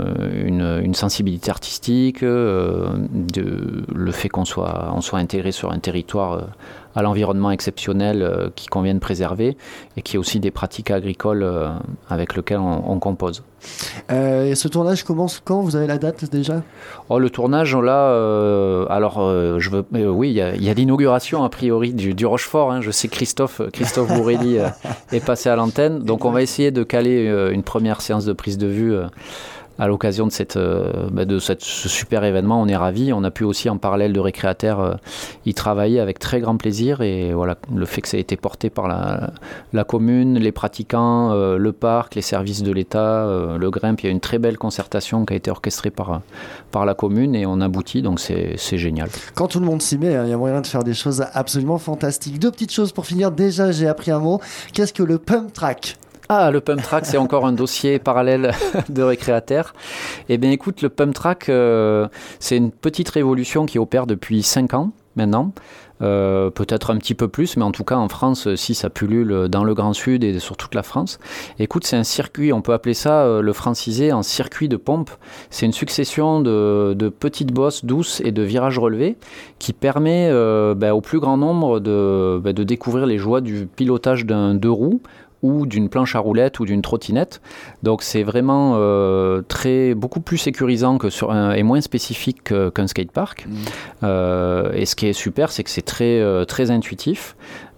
[SPEAKER 6] une, une sensibilité artistique, euh, de, le fait qu'on soit, on soit intégré sur un territoire euh, à l'environnement exceptionnel euh, qui convient de préserver et qui est aussi des pratiques agricoles euh, avec lesquelles on, on compose.
[SPEAKER 2] Euh, et ce tournage commence quand? Vous avez la date déjà?
[SPEAKER 6] Oh, le tournage, là, euh, alors, euh, je veux, euh, oui, il y, y a l'inauguration a priori du, du Rochefort. Hein. Je sais que Christophe, Christophe Bourrelli euh, est passé à l'antenne, donc on va essayer de caler euh, une première séance de prise de vue euh, à l'occasion de, cette, euh, bah de cette, ce super événement. On est ravis. On a pu aussi, en parallèle de Récréataire, euh, y travailler avec très grand plaisir. Et voilà, le fait que ça ait été porté par la, la commune, les pratiquants, euh, le parc, les services de l'État, euh, le Grimpe, il y a une très belle concertation qui a été orchestrée par, par la commune et on aboutit, donc c'est, c'est génial.
[SPEAKER 2] Quand tout le monde s'y met, il hein, y a moyen de faire des choses absolument fantastiques. Deux petites choses pour finir. Déjà, j'ai appris un mot. Qu'est-ce que le pump track?
[SPEAKER 6] Ah, le pump track, c'est encore un dossier parallèle de Récréataire. Eh bien, écoute, le pump track, euh, c'est une petite révolution qui opère depuis cinq ans maintenant. Euh, peut-être un petit peu plus, mais en tout cas en France, si ça pullule dans le Grand Sud et sur toute la France. Écoute, c'est un circuit, on peut appeler ça, euh, le franciser, un circuit de pompe. C'est une succession de, de petites bosses douces et de virages relevés qui permet euh, bah, au plus grand nombre de, bah, de découvrir les joies du pilotage d'un deux roues ou d'une planche à roulettes ou d'une trottinette. Donc c'est vraiment euh, très, beaucoup plus sécurisant que sur un, et moins spécifique que, qu'un skatepark. Mmh. Euh, et ce qui est super, c'est que c'est très, euh, très intuitif.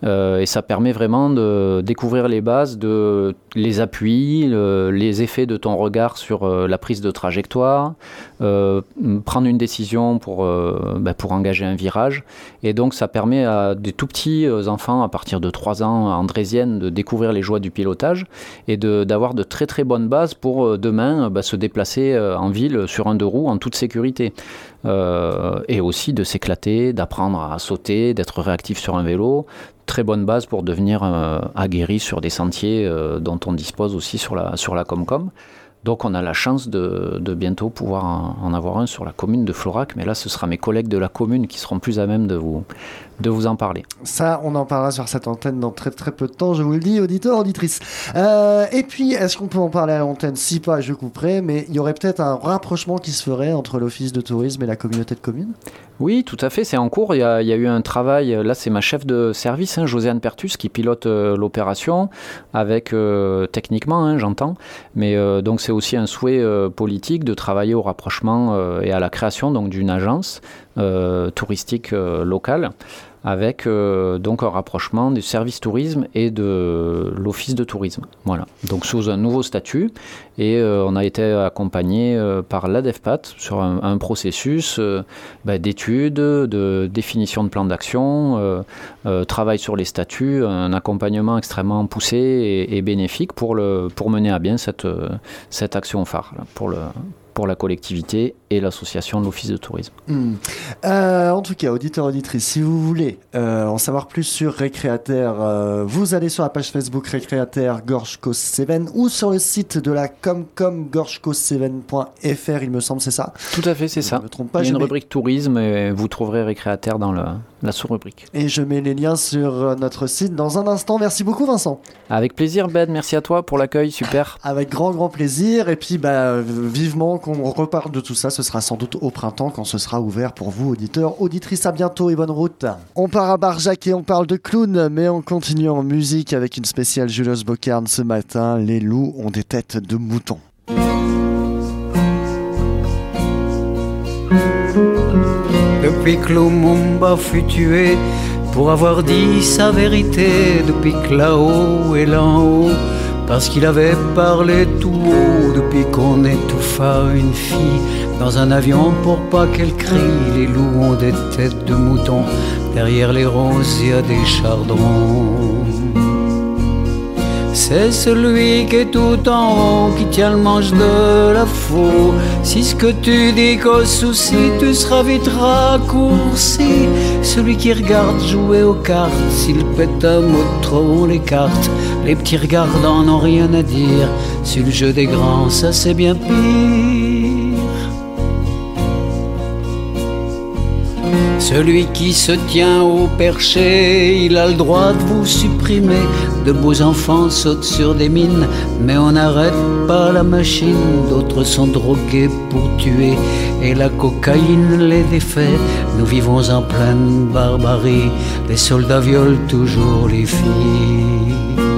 [SPEAKER 6] Euh, et ça permet vraiment de découvrir les bases, de, les appuis, le, les effets de ton regard sur euh, la prise de trajectoire, euh, prendre une décision pour, euh, ben, pour engager un virage. Et donc ça permet à des tout petits enfants, à partir de trois ans, andrésiennes, de découvrir les joies du pilotage et de, d'avoir de très très bonnes bases pour euh, demain ben, se déplacer euh, en ville sur un deux roues en toute sécurité. Euh, et aussi de s'éclater, d'apprendre à sauter, d'être réactif sur un vélo. Très bonne base pour devenir euh, aguerri sur des sentiers euh, dont on dispose aussi sur la, sur la Comcom. Donc on a la chance de, de bientôt pouvoir en, en avoir un sur la commune de Florac, mais là ce sera mes collègues de la commune qui seront plus à même de vous, de vous en parler.
[SPEAKER 2] Ça, on en parlera sur cette antenne dans très très peu de temps, je vous le dis, auditeurs, auditrices. Euh, et puis, est-ce qu'on peut en parler à l'antenne? Si pas, je couperai, mais il y aurait peut-être un rapprochement qui se ferait entre l'office de tourisme et la communauté de communes?
[SPEAKER 6] Oui, tout à fait, c'est en cours. Il y a, il y a eu un travail, là c'est ma chef de service, hein, Josiane Pertus, qui pilote euh, l'opération, avec, euh, techniquement, hein, j'entends, mais euh, donc c'est aussi un souhait euh, politique de travailler au rapprochement euh, et à la création donc, d'une agence euh, touristique euh, locale, avec euh, donc un rapprochement du service tourisme et de l'office de tourisme. Voilà. Donc sous un nouveau statut, et euh, on a été accompagné euh, par l'ADEFPAT sur un, un processus euh, bah, d'études, de définition de plan d'action, euh, euh, travail sur les statuts, un accompagnement extrêmement poussé et, et bénéfique pour, le, pour mener à bien cette, cette action phare, là, pour le pour la collectivité et l'association de l'Office de tourisme.
[SPEAKER 2] Mmh. Euh, en tout cas, auditeurs, auditrices, si vous voulez euh, en savoir plus sur Récréataire, euh, vous allez sur la page Facebook Récréataire Gorge-Cause Cévennes ou sur le site de la Comcom gorge cause cévennes point f r, il me semble, c'est ça?
[SPEAKER 6] Tout à fait, c'est
[SPEAKER 2] je
[SPEAKER 6] ça.
[SPEAKER 2] Je me trompe pas.
[SPEAKER 6] Il y a une
[SPEAKER 2] mets...
[SPEAKER 6] rubrique tourisme et vous trouverez Récréataire dans le, la sous-rubrique.
[SPEAKER 2] Et je mets les liens sur notre site dans un instant. Merci beaucoup, Vincent.
[SPEAKER 6] Avec plaisir, Ben. Merci à toi pour l'accueil. Super.
[SPEAKER 2] Avec grand, grand plaisir. Et puis, bah, vivement qu'on reparle de tout ça. Ce sera sans doute au printemps quand ce sera ouvert pour vous, auditeurs, auditrices. À bientôt et bonne route. On part à Barjac et on parle de clown, mais on continue en musique avec une spéciale Julius Bocarn ce matin. Les loups ont des têtes de moutons.
[SPEAKER 5] Depuis que Lumumba fut tué pour avoir dit sa vérité, depuis que là-haut et là-haut, parce qu'il avait parlé tout haut, depuis qu'on étouffa une fille dans un avion pour pas qu'elle crie, les loups ont des têtes de moutons, derrière les roses il y a des chardons. C'est celui qui est tout en haut qui tient le manche de la faux. Si ce que tu dis qu'au souci, tu seras vite raccourci. Celui qui regarde jouer aux cartes, s'il pète un mot de trop, on l'écarte. Les petits regardants n'ont rien à dire, sur le jeu des grands, ça c'est bien pire. Celui qui se tient au perché, il a le droit de vous supprimer. De beaux enfants sautent sur des mines, mais on n'arrête pas la machine. D'autres sont drogués pour tuer, et la cocaïne les défait. Nous vivons en pleine barbarie, les soldats violent toujours les filles.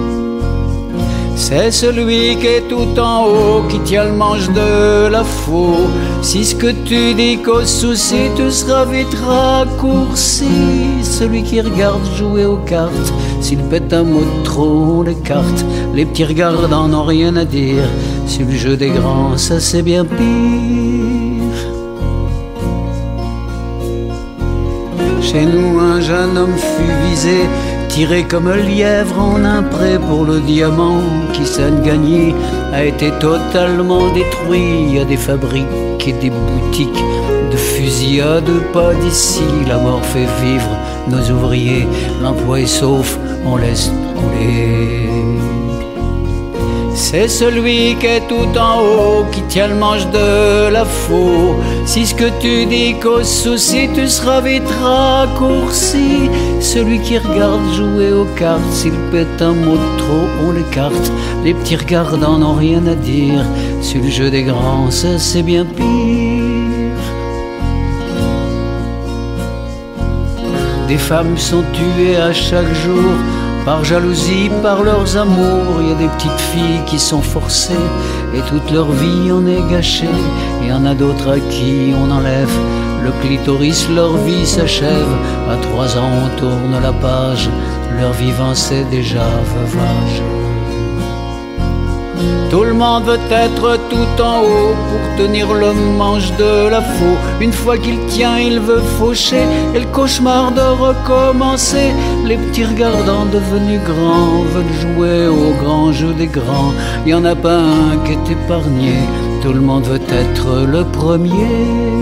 [SPEAKER 5] C'est celui qui est tout en haut qui tient le manche de la faux. Si ce que tu dis qu'au souci, tu seras vite raccourci. Celui qui regarde jouer aux cartes, s'il pète un mot de trop, on l'écarte. Les petits regardants n'ont rien à dire, sur le jeu des grands, ça c'est bien pire. Chez nous un jeune homme fut visé, tiré comme un lièvre en un pré pour le diamant qui s'en gagné a été totalement détruit. Il y a des fabriques et des boutiques de fusillade pas d'ici. La mort fait vivre nos ouvriers, l'emploi est sauf, on laisse couler. C'est celui qui est tout en haut qui tient le manche de la faux. Si ce que tu dis qu'au souci, tu seras vite raccourci. Celui qui regarde jouer aux cartes, s'il pète un mot de trop, on l'écarte. Les petits regardants n'ont rien à dire, sur le jeu des grands, ça c'est bien pire. Des femmes sont tuées à chaque jour, par jalousie, par leurs amours. Il y a des petites filles qui sont forcées, et toute leur vie on est gâché. Il y en a d'autres à qui on enlève le clitoris, leur vie s'achève. À trois ans on tourne la page, leur vivant c'est déjà veuvage. Tout le monde veut être tout en haut pour tenir le manche de la faux. Une fois qu'il tient, il veut faucher et le cauchemar de recommencer. Les petits regardants devenus grands veulent jouer au grand jeu des grands. Y en a pas un qui est épargné, tout le monde veut être le premier.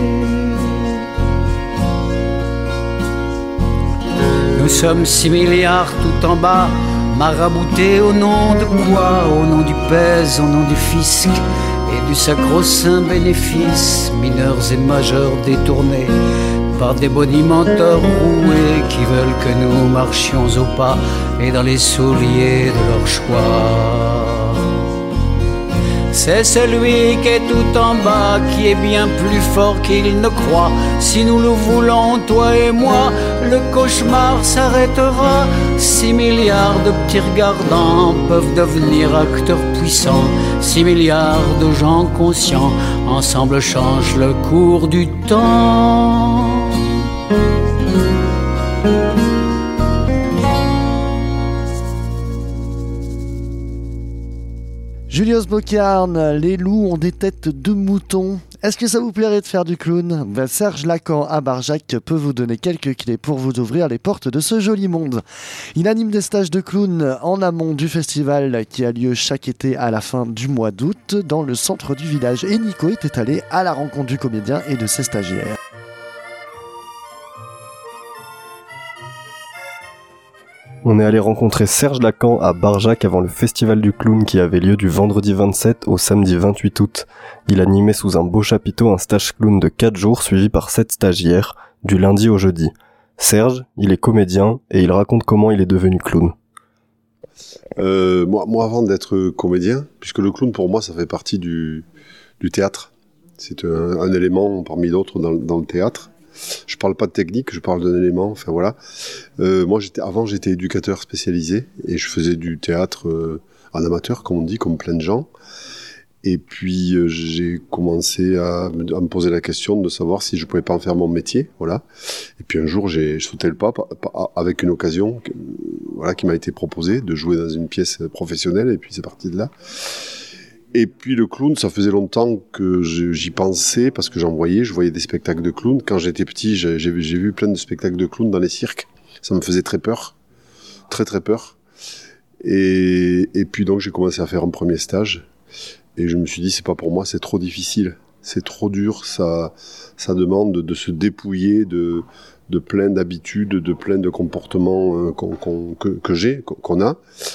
[SPEAKER 5] Nous sommes six milliards tout en bas, maraboutés au nom de quoi? Au nom du pèse, au nom du fisc et du sacro-saint bénéfice. Mineurs et majeurs détournés par des bonimenteurs roués qui veulent que nous marchions au pas et dans les souliers de leur choix. C'est celui qui est tout en bas qui est bien plus fort qu'il ne croit. Si nous le voulons, toi et moi, le cauchemar s'arrêtera. Six milliards de petits regardants peuvent devenir acteurs puissants. Six milliards de gens conscients ensemble changent le cours du temps.
[SPEAKER 2] Julius Bocarn, les loups ont des têtes de moutons. Est-ce que ça vous plairait de faire du clown? Ben Serge Lacan à Barjac peut vous donner quelques clés pour vous ouvrir les portes de ce joli monde. Il anime des stages de clown en amont du festival qui a lieu chaque été à la fin du mois d'août dans le centre du village. Et Nico était allé à la rencontre du comédien et de ses stagiaires.
[SPEAKER 7] On est allé rencontrer Serge Lacan à Barjac avant le festival du clown qui avait lieu du vendredi vingt-sept au samedi vingt-huit août. Il animait sous un beau chapiteau un stage clown de quatre jours suivi par sept stagiaires, du lundi au jeudi. Serge, il est comédien et il raconte comment il est devenu clown.
[SPEAKER 8] Euh, moi, moi, avant d'être comédien, puisque le clown pour moi ça fait partie du, du théâtre, c'est un, un élément parmi d'autres dans, dans le théâtre. Je parle pas de technique, je parle d'un élément, enfin voilà. Euh, moi, j'étais, avant, j'étais éducateur spécialisé et je faisais du théâtre euh, en amateur, comme on dit, comme plein de gens. Et puis, euh, j'ai commencé à, à me poser la question de savoir si je pouvais pas en faire mon métier, voilà. Et puis un jour, j'ai sauté le pas, pas avec une occasion, que, voilà, qui m'a été proposée de jouer dans une pièce professionnelle. Et puis, c'est parti de là. Et puis le clown, ça faisait longtemps que je, j'y pensais, parce que j'en voyais, je voyais des spectacles de clown. Quand j'étais petit, j'ai, j'ai, j'ai vu plein de spectacles de clown dans les cirques. Ça me faisait très peur, très très peur. Et, et puis donc j'ai commencé à faire un premier stage. Et je me suis dit, c'est pas pour moi, c'est trop difficile. C'est trop dur, ça, ça demande de se dépouiller de, de plein d'habitudes, de plein de comportements euh, qu'on, qu'on, que, que j'ai, qu'on a.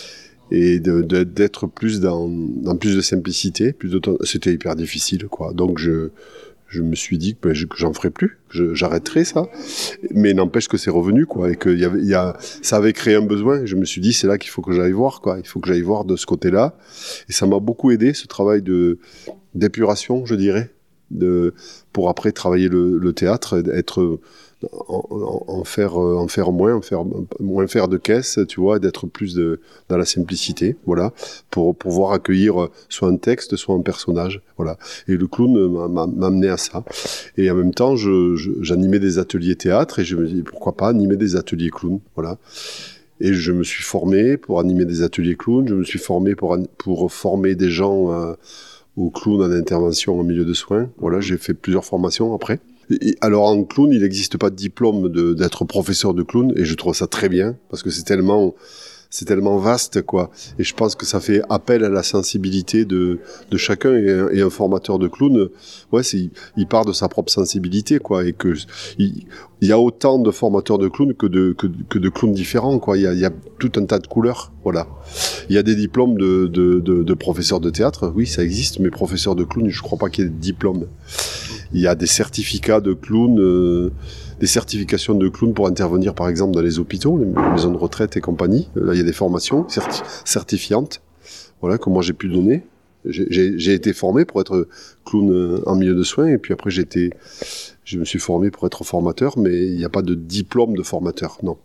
[SPEAKER 8] Et de, de, d'être plus dans, dans plus de simplicité, plus de temps. C'était hyper difficile, quoi. Donc je, je me suis dit que, ben, je, que j'en ferais plus, que je, j'arrêterais ça. Mais n'empêche que c'est revenu, quoi, et que y avait, y a, ça avait créé un besoin. Et je me suis dit, c'est là qu'il faut que j'aille voir, quoi. Il faut que j'aille voir de ce côté-là. Et ça m'a beaucoup aidé, ce travail de d'épuration, je dirais, de pour après travailler le, le théâtre, être En, en, en faire en faire moins en faire moins faire de caisse, tu vois, d'être plus de dans la simplicité, voilà, pour pouvoir accueillir soit un texte soit un personnage, voilà. Et le clown m'a, m'a, m'a amené à ça. Et en même temps je, je j'animais des ateliers théâtre et je me dis pourquoi pas animer des ateliers clown, voilà. Et je me suis formé pour animer des ateliers clown, je me suis formé pour pour former des gens euh, au clown en intervention en milieu de soins, voilà. J'ai fait plusieurs formations après. Et alors en clown, il n'existe pas de diplôme de, d'être professeur de clown, et je trouve ça très bien, parce que c'est tellement, c'est tellement vaste, quoi. Et je pense que ça fait appel à la sensibilité de, de chacun, et un, et un formateur de clown, ouais, c'est, il part de sa propre sensibilité, quoi, et que, il, il y a autant de formateurs de clown que de, que, que de clowns différents, quoi. Il y a, il y a tout un tas de couleurs, voilà. Il y a des diplômes de, de, de, de professeurs de théâtre, oui, ça existe, mais professeurs de clown, je crois pas qu'il y ait de diplôme. Il y a des certificats de clown, euh, des certifications de clown pour intervenir par exemple dans les hôpitaux, les maisons de retraite et compagnie. Là, il y a des formations certi- certifiantes, voilà, que moi j'ai pu donner. J'ai, j'ai, j'ai été formé pour être clown en milieu de soins, et puis après j'ai été, je me suis formé pour être formateur, mais il n'y a pas de diplôme de formateur, non.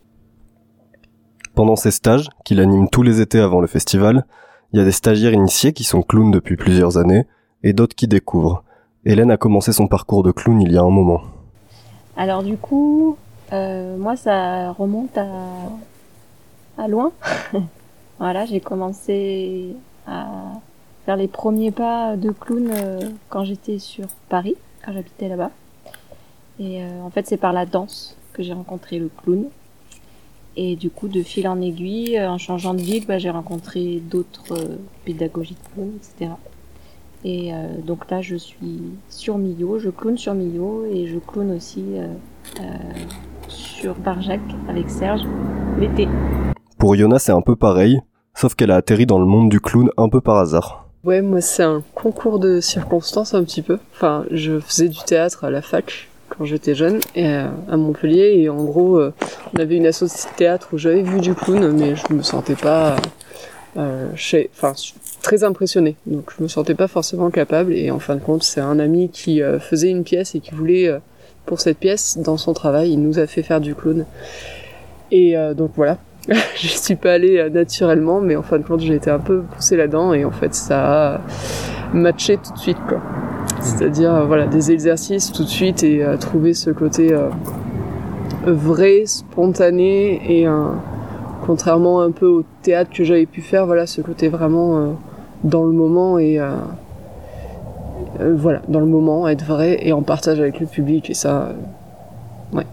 [SPEAKER 7] Pendant ces stages, qu'il anime tous les étés avant le festival, il y a des stagiaires initiés qui sont clowns depuis plusieurs années, et d'autres qui découvrent. Hélène a commencé son parcours de clown il y a un moment.
[SPEAKER 9] Alors du coup, euh, moi ça remonte à, à loin. Voilà, j'ai commencé à faire les premiers pas de clown euh, quand j'étais sur Paris, quand j'habitais là-bas. Et euh, en fait, c'est par la danse que j'ai rencontré le clown. Et du coup, de fil en aiguille, en changeant de ville, bah, j'ai rencontré d'autres euh, pédagogies de clown, et cetera. Et euh, donc là, je suis sur Millau, je clown sur Millau et je clown aussi euh, euh, sur Barjac avec Serge l'été.
[SPEAKER 7] Pour Yona, c'est un peu pareil, sauf qu'elle a atterri dans le monde du clown un peu par hasard.
[SPEAKER 10] Ouais, moi c'est un concours de circonstances un petit peu. Enfin, je faisais du théâtre à la fac quand j'étais jeune, et à Montpellier, et en gros, euh, on avait une association de théâtre où j'avais vu du clown, mais je me sentais pas... Euh, chez... Enfin, très impressionnée, donc je me sentais pas forcément capable, et en fin de compte, c'est un ami qui euh, faisait une pièce et qui voulait, euh, pour cette pièce, dans son travail, il nous a fait faire du clown. Et euh, donc voilà. Je suis pas allée euh, naturellement, mais en fin de compte, j'ai été un peu poussée là-dedans, et en fait, ça a matché tout de suite, quoi. C'est-à-dire, euh, voilà, des exercices tout de suite, et euh, trouver ce côté euh, vrai, spontané, et euh, contrairement un peu au théâtre que j'avais pu faire, voilà, ce côté vraiment euh, dans le moment, et euh, euh, voilà, dans le moment, être vrai, et en partage avec le public, et ça, euh, ouais.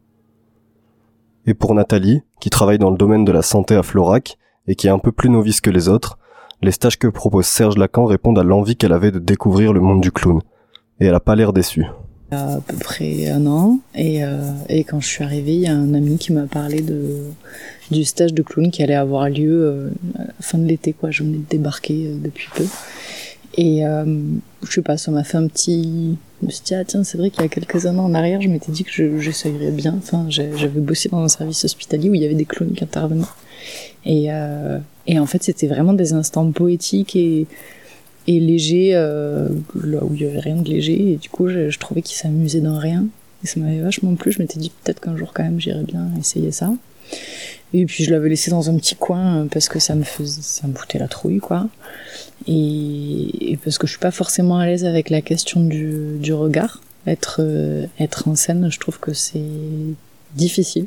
[SPEAKER 7] Et pour Nathalie, qui travaille dans le domaine de la santé à Florac, et qui est un peu plus novice que les autres, les stages que propose Serge Lacan répondent à l'envie qu'elle avait de découvrir le monde du clown. Et elle a pas l'air déçue.
[SPEAKER 11] Il y a à peu près un an, et, euh, et quand je suis arrivée, il y a un ami qui m'a parlé de, du stage de clown qui allait avoir lieu euh, à la fin de l'été, quoi. Je venais de débarquer euh, depuis peu. Et euh, je sais pas, ça m'a fait un petit... Je me suis dit, ah tiens, c'est vrai qu'il y a quelques années en arrière, je m'étais dit que je, j'essayerais bien. Enfin, j'avais bossé dans un service hospitalier où il y avait des clowns qui intervenaient. Et, euh, et en fait, c'était vraiment des instants poétiques et, et légers, euh, là où il y avait rien de léger. Et du coup, je, je trouvais qu'ils s'amusaient dans rien. Et ça m'avait vachement plu. Je m'étais dit, peut-être qu'un jour, quand même, j'irais bien essayer ça. Et puis, je l'avais laissé dans un petit coin parce que ça me faisait, ça me foutait la trouille, quoi. Et, et parce que je suis pas forcément à l'aise avec la question du, du regard. Être, euh, être en scène, je trouve que c'est difficile.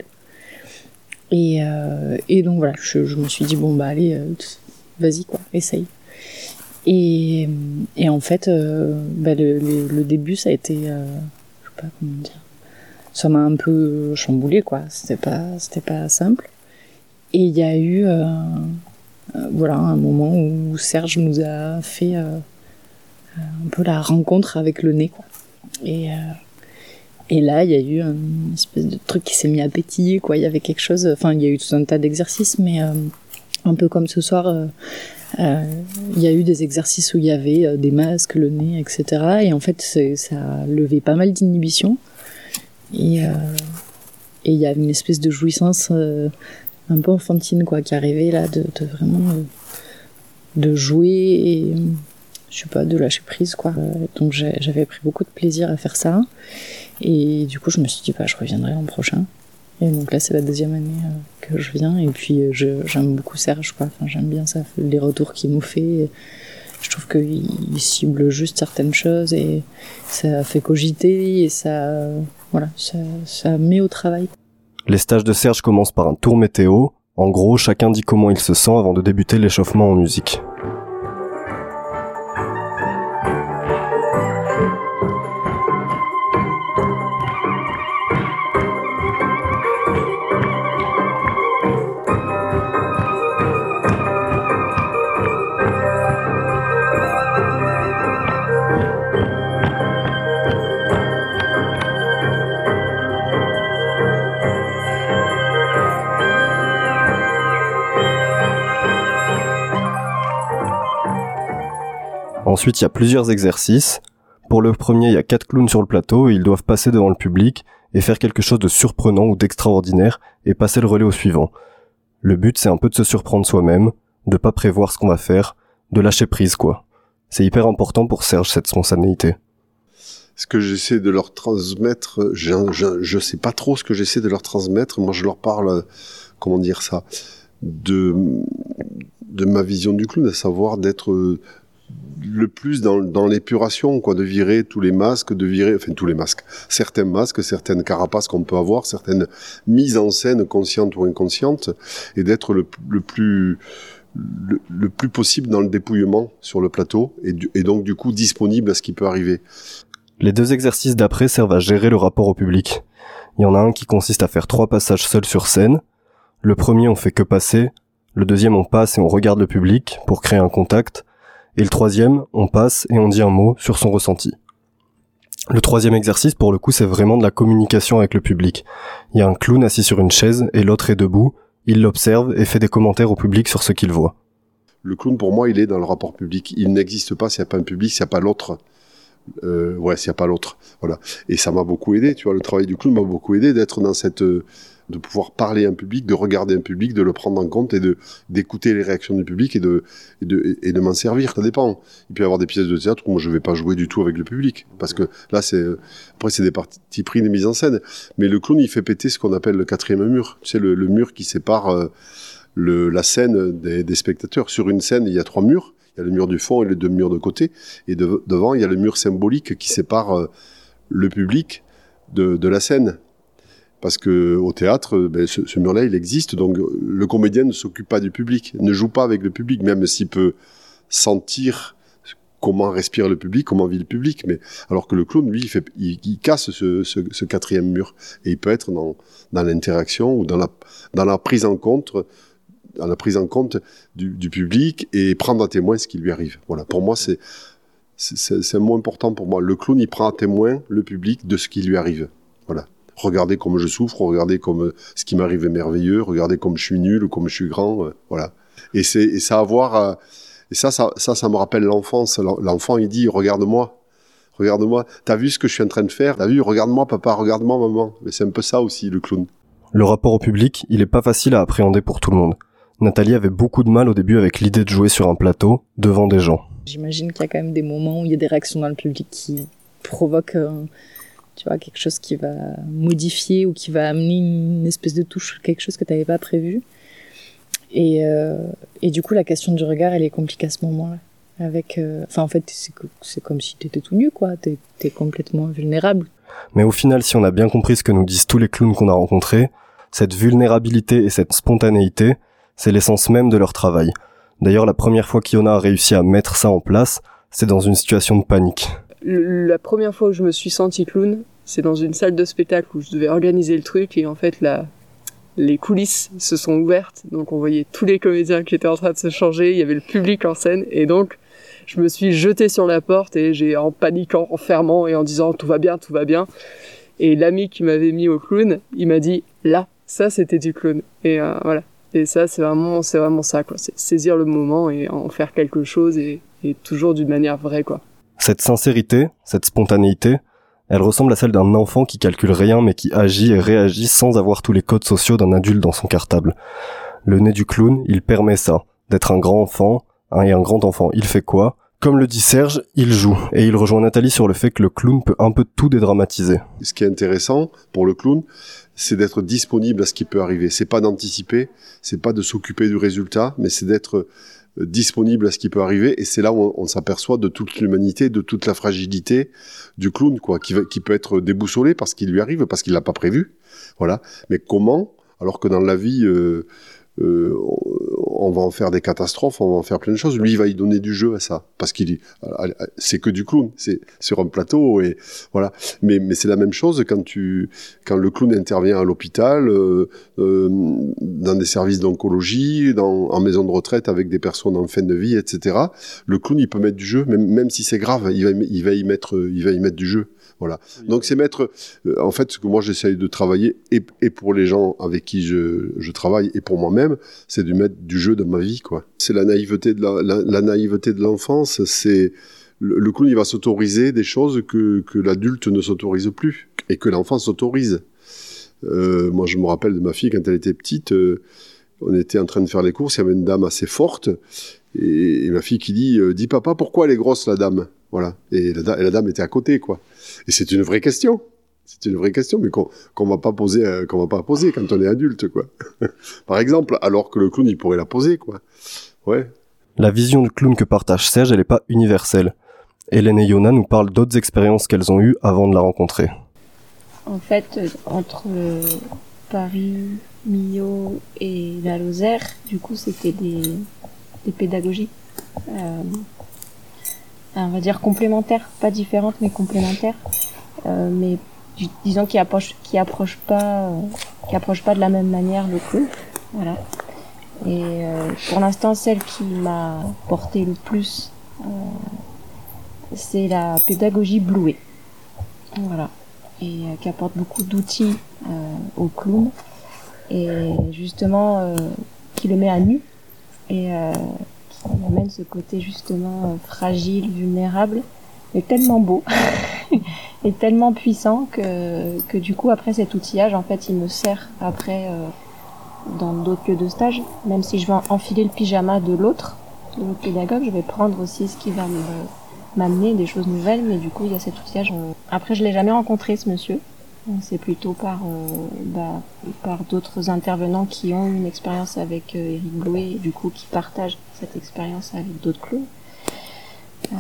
[SPEAKER 11] Et, euh, et donc voilà, je, je me suis dit, bon bah allez, euh, vas-y quoi, essaye. Et, et en fait, euh, bah, le, le, le début, ça a été, euh, je sais pas comment dire, ça m'a un peu chamboulé, quoi. C'était pas, c'était pas simple. Et il y a eu, euh, euh, voilà, un moment où Serge nous a fait euh, un peu la rencontre avec le nez, quoi. Et, euh, et là, il y a eu une espèce de truc qui s'est mis à pétiller, quoi. Il y avait quelque chose, enfin, il y a eu tout un tas d'exercices, mais euh, un peu comme ce soir, euh, euh, il y a eu des exercices où il y avait euh, des masques, le nez, et cetera. Et en fait, c'est, ça a levé pas mal d'inhibitions. Et euh, et il y a une espèce de jouissance euh, un peu enfantine, quoi, qui arrivait là, de, de vraiment euh, de jouer et je sais pas, de lâcher prise, quoi. Euh, donc j'ai, j'avais pris beaucoup de plaisir à faire ça. Et du coup, je me suis dit, bah, je reviendrai l'an prochain. Et donc là, c'est la deuxième année euh, que je viens. Et puis, euh, je, j'aime beaucoup Serge, quoi. Enfin, j'aime bien ça, les retours qu'il nous fait. Je trouve qu'il il cible juste certaines choses et ça fait cogiter et ça, euh, voilà, ça, ça met au travail.
[SPEAKER 7] Les stages de Serge commencent par un tour météo. En gros, chacun dit comment il se sent avant de débuter l'échauffement en musique. Ensuite, il y a plusieurs exercices. Pour le premier, il y a quatre clowns sur le plateau et ils doivent passer devant le public et faire quelque chose de surprenant ou d'extraordinaire et passer le relais au suivant. Le but, c'est un peu de se surprendre soi-même, de pas prévoir ce qu'on va faire, de lâcher prise, quoi. C'est hyper important pour Serge, cette spontanéité.
[SPEAKER 8] Ce que j'essaie de leur transmettre, je, je, je sais pas trop ce que j'essaie de leur transmettre. Moi, je leur parle, comment dire ça, de, de ma vision du clown, à savoir d'être le plus dans, dans l'épuration, quoi, de virer tous les masques, de virer, enfin tous les masques, certains masques, certaines carapaces qu'on peut avoir, certaines mises en scène conscientes ou inconscientes, et d'être le, le plus le, le plus possible dans le dépouillement sur le plateau, et, du, et donc du coup disponible à ce qui peut arriver.
[SPEAKER 7] Les deux exercices d'après servent à gérer le rapport au public. Il y en a un qui consiste à faire trois passages seuls sur scène. Le premier, on fait que passer. Le deuxième, on passe et on regarde le public pour créer un contact. Et le troisième, on passe et on dit un mot sur son ressenti. Le troisième exercice, pour le coup, c'est vraiment de la communication avec le public. Il y a un clown assis sur une chaise et l'autre est debout. Il l'observe et fait des commentaires au public sur ce qu'il voit.
[SPEAKER 8] Le clown, pour moi, il est dans le rapport public. Il n'existe pas s'il n'y a pas un public, s'il n'y a pas l'autre. Euh, ouais, s'il n'y a pas l'autre. Voilà. Et ça m'a beaucoup aidé, tu vois, le travail du clown m'a beaucoup aidé d'être dans cette... Euh, de pouvoir parler à un public, de regarder un public, de le prendre en compte et de d'écouter les réactions du public et de et de et de m'en servir. Ça dépend. Il peut y avoir des pièces de théâtre où moi je vais pas jouer du tout avec le public parce que là c'est après c'est des parties pris des mises en scène. Mais le clown il fait péter ce qu'on appelle le quatrième mur. Tu sais le, le mur qui sépare euh, le la scène des, des spectateurs. Sur une scène il y a trois murs. Il y a le mur du fond et les deux murs de côté. Et de, devant il y a le mur symbolique qui sépare euh, le public de de la scène. Parce que au théâtre, ben, ce, ce mur-là, il existe, donc le comédien ne s'occupe pas du public, ne joue pas avec le public, même s'il peut sentir comment respire le public, comment vit le public. Mais alors que le clown, lui, il, fait, il, il casse ce, ce, ce quatrième mur et il peut être dans, dans l'interaction ou dans la, dans la prise en compte, dans la prise en compte du, du public et prendre à témoin ce qui lui arrive. Voilà, pour moi, c'est, c'est, c'est un mot important pour moi. Le clown, il prend à témoin le public de ce qui lui arrive. Voilà. Regardez comme je souffre, regardez comme ce qui m'arrive est merveilleux, regardez comme je suis nul ou comme je suis grand, euh, voilà. Et c'est et ça a à voir, euh, et ça, ça, ça, ça me rappelle l'enfance. L'enfant, il dit, regarde-moi, regarde-moi. T'as vu ce que je suis en train de faire? T'as vu? Regarde-moi, papa, regarde-moi, maman. Mais c'est un peu ça aussi, le clown.
[SPEAKER 7] Le rapport au public, il est pas facile à appréhender pour tout le monde. Nathalie avait beaucoup de mal au début avec l'idée de jouer sur un plateau devant des gens.
[SPEAKER 11] J'imagine qu'il y a quand même des moments où il y a des réactions dans le public qui provoquent un... tu vois, quelque chose qui va modifier ou qui va amener une espèce de touche, quelque chose que tu n'avais pas prévu. Et, euh, et du coup, la question du regard, elle est compliquée à ce moment-là. Avec, euh... Enfin, en fait, c'est, c'est comme si tu étais tout nu, quoi. Tu es complètement vulnérable.
[SPEAKER 7] Mais au final, si on a bien compris ce que nous disent tous les clowns qu'on a rencontrés, cette vulnérabilité et cette spontanéité, c'est l'essence même de leur travail. D'ailleurs, la première fois qu'Iona a réussi à mettre ça en place, c'est dans une situation de panique.
[SPEAKER 10] La première fois où je me suis sentie clown, c'est dans une salle de spectacle où je devais organiser le truc et en fait la, les coulisses se sont ouvertes, donc on voyait tous les comédiens qui étaient en train de se changer, il y avait le public en scène et donc je me suis jetée sur la porte et j'ai en paniquant, en fermant et en disant tout va bien, tout va bien. Et l'ami qui m'avait mis au clown, il m'a dit là, ça c'était du clown. Et euh, voilà. Et ça c'est vraiment, c'est vraiment ça quoi, c'est saisir le moment et en faire quelque chose et, et toujours d'une manière vraie quoi.
[SPEAKER 7] Cette sincérité, cette spontanéité, elle ressemble à celle d'un enfant qui calcule rien mais qui agit et réagit sans avoir tous les codes sociaux d'un adulte dans son cartable. Le nez du clown, il permet ça, d'être un grand enfant, hein, et un grand enfant, il fait quoi? Comme le dit Serge, il joue, et il rejoint Nathalie sur le fait que le clown peut un peu tout dédramatiser.
[SPEAKER 8] Ce qui est intéressant pour le clown, c'est d'être disponible à ce qui peut arriver. C'est pas d'anticiper, c'est pas de s'occuper du résultat, mais c'est d'être disponible à ce qui peut arriver, et c'est là où on, on s'aperçoit de toute l'humanité, de toute la fragilité du clown, quoi, qui, qui peut être déboussolé parce qu'il lui arrive, parce qu'il l'a pas prévu, voilà. Mais comment, alors que dans la vie, euh, euh, on va en faire des catastrophes, on va en faire plein de choses. Lui, il va y donner du jeu à ça, parce qu'il dit, c'est que du clown, c'est sur un plateau, et voilà. Mais, mais c'est la même chose quand tu, quand le clown intervient à l'hôpital, euh, euh, dans des services d'oncologie, dans, en maison de retraite avec des personnes en fin de vie, et cetera. Le clown, il peut mettre du jeu, même, même si c'est grave, il va, il va y mettre, il va y mettre du jeu. Voilà. Donc c'est mettre, euh, en fait, ce que moi j'essaye de travailler, et, et pour les gens avec qui je, je travaille, et pour moi-même, c'est de mettre du jeu dans ma vie, quoi. C'est la naïveté de la, la, la naïveté de l'enfance. C'est le, le clown, il va s'autoriser des choses que que l'adulte ne s'autorise plus, et que l'enfant s'autorise. Euh, moi, je me rappelle de ma fille quand elle était petite. Euh, on était en train de faire les courses, il y avait une dame assez forte, et, et ma fille qui dit, euh, dis papa, pourquoi elle est grosse la dame? Voilà. Et la, et la dame était à côté, quoi. Et c'est une vraie question. C'est une vraie question, mais qu'on qu'on va pas poser, euh, qu'on va pas poser quand on est adulte, quoi. Par exemple, alors que le clown, il pourrait la poser, quoi. Ouais.
[SPEAKER 7] La vision du clown que partage Serge, elle n'est pas universelle. Hélène et Yona nous parlent d'autres expériences qu'elles ont eues avant de la rencontrer.
[SPEAKER 9] En fait, entre Paris, Millau et la Lozère, du coup, c'était des, des pédagogies, euh, on va dire complémentaires, pas différentes, mais complémentaires, euh, mais disons qui approchent, qui approchent pas, euh, qui approchent pas de la même manière le clown, voilà. Et euh, pour l'instant, celle qui m'a porté le plus, euh, c'est la pédagogie Blouet, voilà, et euh, qui apporte beaucoup d'outils euh, au clown, et justement euh, qui le met à nu, et euh, qui amène ce côté justement euh, fragile, vulnérable, mais tellement beau, et tellement puissant que, que du coup après cet outillage, en fait, il me sert après euh, dans d'autres lieux de stage, même si je vais enfiler le pyjama de l'autre, de l'autre pédagogue, je vais prendre aussi ce qui va me, m'amener des choses nouvelles, mais du coup il y a cet outillage. Après, je l'ai jamais rencontré, ce monsieur, c'est plutôt par euh, bah, par d'autres intervenants qui ont une expérience avec euh, Éric Blouet, et du coup qui partagent cette expérience avec d'autres clowns. Euh,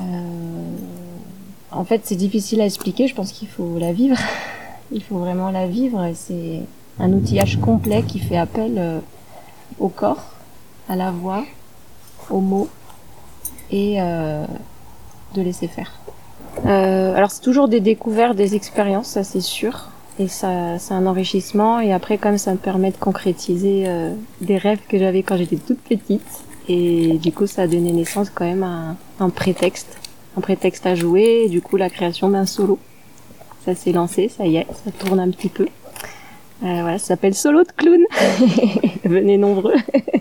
[SPEAKER 9] en fait, c'est difficile à expliquer, je pense qu'il faut la vivre, il faut vraiment la vivre, et c'est un outillage complet qui fait appel euh, au corps, à la voix, aux mots, et euh, de laisser faire. Euh, alors c'est toujours des découvertes, des expériences, ça c'est sûr, et ça c'est un enrichissement, et après comme ça me permet de concrétiser euh, des rêves que j'avais quand j'étais toute petite, et du coup ça a donné naissance quand même à un, un prétexte, un prétexte à jouer, et du coup la création d'un solo. Ça s'est lancé, ça y est, ça tourne un petit peu. Euh, voilà, ça s'appelle Solo de clown. Venez nombreux.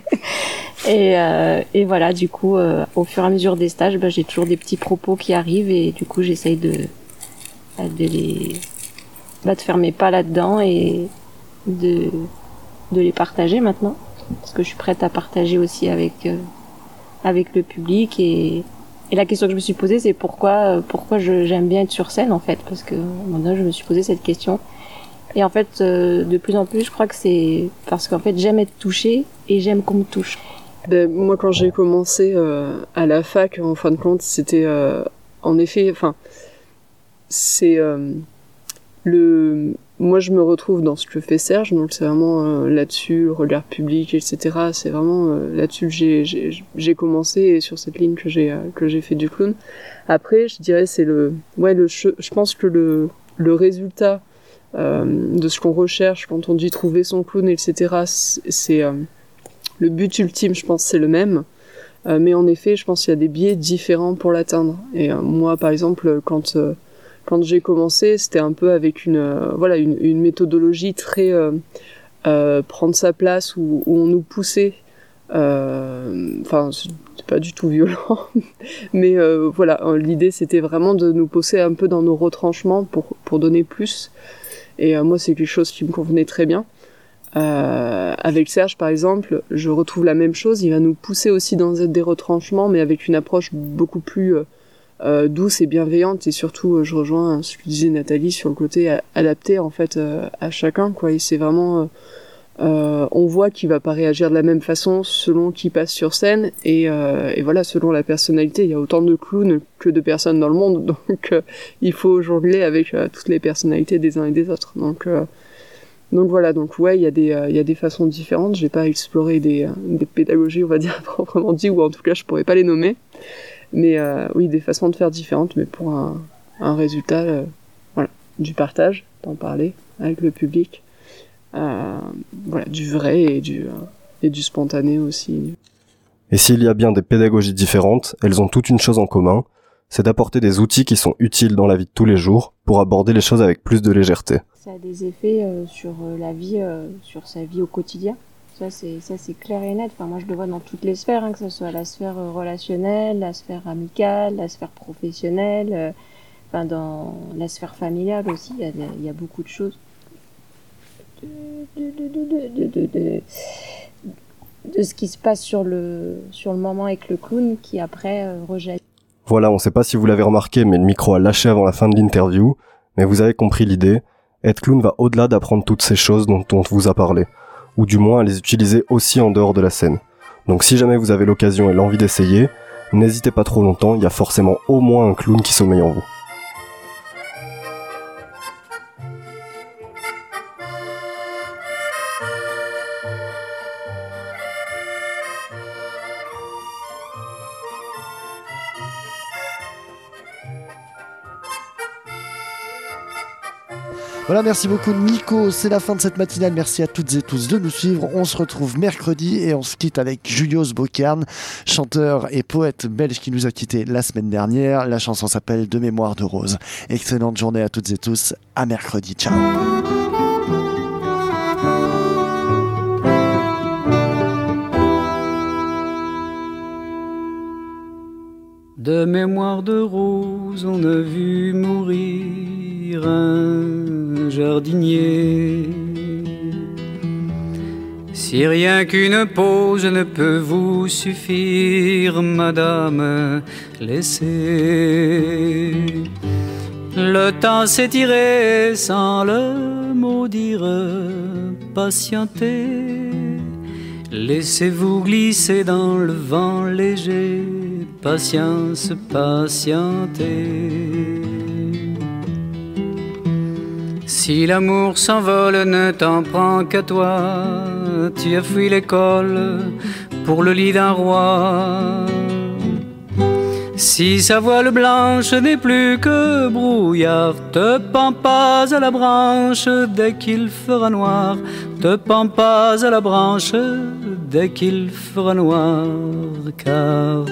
[SPEAKER 9] et, euh, et voilà, du coup, euh, au fur et à mesure des stages, bah, j'ai toujours des petits propos qui arrivent, et du coup, j'essaye de, de les, bah, de faire mes pas là-dedans et de, de les partager maintenant, parce que je suis prête à partager aussi avec, euh, avec le public. Et, et la question que je me suis posée, c'est pourquoi, pourquoi je, j'aime bien être sur scène, en fait, parce que maintenant, je me suis posé cette question. Et en fait, euh, de plus en plus, je crois que c'est parce qu'en fait, j'aime être touchée et j'aime qu'on me touche.
[SPEAKER 10] Ben, moi, quand j'ai commencé euh, à la fac, en fin de compte, c'était euh, en effet, enfin, c'est euh, le. Moi, je me retrouve dans ce que fait Serge, donc c'est vraiment euh, là-dessus, le regard public, et cetera. C'est vraiment euh, là-dessus que j'ai, j'ai j'ai commencé, et sur cette ligne que j'ai euh, que j'ai fait du clown. Après, je dirais, c'est le, ouais, le. Je pense que le le résultat Euh, de ce qu'on recherche quand on dit trouver son clown, et cetera. C'est, c'est euh, le but ultime, je pense, c'est le même, euh, mais en effet, je pense qu'il y a des biais différents pour l'atteindre. Et euh, moi, par exemple, quand euh, quand j'ai commencé, c'était un peu avec une euh, voilà une, une méthodologie très euh, euh, prendre sa place, où, où on nous poussait. Enfin, euh, c'est pas du tout violent, mais euh, voilà, l'idée c'était vraiment de nous pousser un peu dans nos retranchements pour pour donner plus. Et euh, moi, c'est quelque chose qui me convenait très bien. Euh, avec Serge, par exemple, je retrouve la même chose. Il va nous pousser aussi dans des retranchements, mais avec une approche beaucoup plus euh, euh, douce et bienveillante. Et surtout, euh, je rejoins ce que disait Nathalie sur le côté a- adapté en fait euh, à chacun, quoi. Et c'est vraiment, euh, euh, on voit qu'il va pas réagir de la même façon selon qui passe sur scène. Et, euh, et voilà, selon la personnalité, il y a autant de clowns que de personnes dans le monde, donc euh, il faut jongler avec euh, toutes les personnalités des uns et des autres. Donc, euh, donc voilà, donc ouais, il y a des, euh, il y a des façons différentes. J'ai pas exploré des, euh, des pédagogies, on va dire proprement dit, ou en tout cas, je pourrais pas les nommer. Mais euh, oui, des façons de faire différentes, mais pour un, un résultat, euh, voilà, du partage, d'en parler avec le public. Euh, voilà, du vrai et du, euh, et du spontané aussi.
[SPEAKER 7] Et s'il y a bien des pédagogies différentes, elles ont toutes une chose en commun, c'est d'apporter des outils qui sont utiles dans la vie de tous les jours pour aborder les choses avec plus de légèreté.
[SPEAKER 9] Ça a des effets euh, sur euh, la vie, euh, sur sa vie au quotidien. Ça c'est, ça c'est clair et net. Enfin, moi je le vois dans toutes les sphères, hein, que ce soit la sphère euh, relationnelle, la sphère amicale, la sphère professionnelle, euh, enfin dans la sphère familiale aussi, il y a, il y a beaucoup de choses. De, de, de, de, de, de, de ce qui se passe sur le, sur le moment avec le clown qui après euh, rejette.
[SPEAKER 7] Voilà, on sait pas si vous l'avez remarqué, mais le micro a lâché avant la fin de l'interview, mais vous avez compris l'idée. Être clown va au-delà d'apprendre toutes ces choses dont on vous a parlé, ou du moins à les utiliser aussi en dehors de la scène. Donc si jamais vous avez l'occasion et l'envie d'essayer, n'hésitez pas trop longtemps, il y a forcément au moins un clown qui sommeille en vous.
[SPEAKER 2] Voilà, merci beaucoup Nico, c'est la fin de cette matinale, merci à toutes et tous de nous suivre, on se retrouve mercredi et on se quitte avec Julius Bokern, chanteur et poète belge qui nous a quittés la semaine dernière, la chanson s'appelle De mémoire de rose. Excellente journée à toutes et tous, à mercredi, ciao.
[SPEAKER 5] De mémoire de rose, on a vu mourir un jardinier. Si rien qu'une pause ne peut vous suffire, madame, laissez. Le temps s'étirer sans le mot dire, patientez. Laissez-vous glisser dans le vent léger, patience, patientez. Si l'amour s'envole, ne t'en prends qu'à toi. Tu as fui l'école pour le lit d'un roi. Si sa voile blanche n'est plus que brouillard, te pends pas à la branche dès qu'il fera noir. Te pends pas à la branche dès qu'il fera noir, car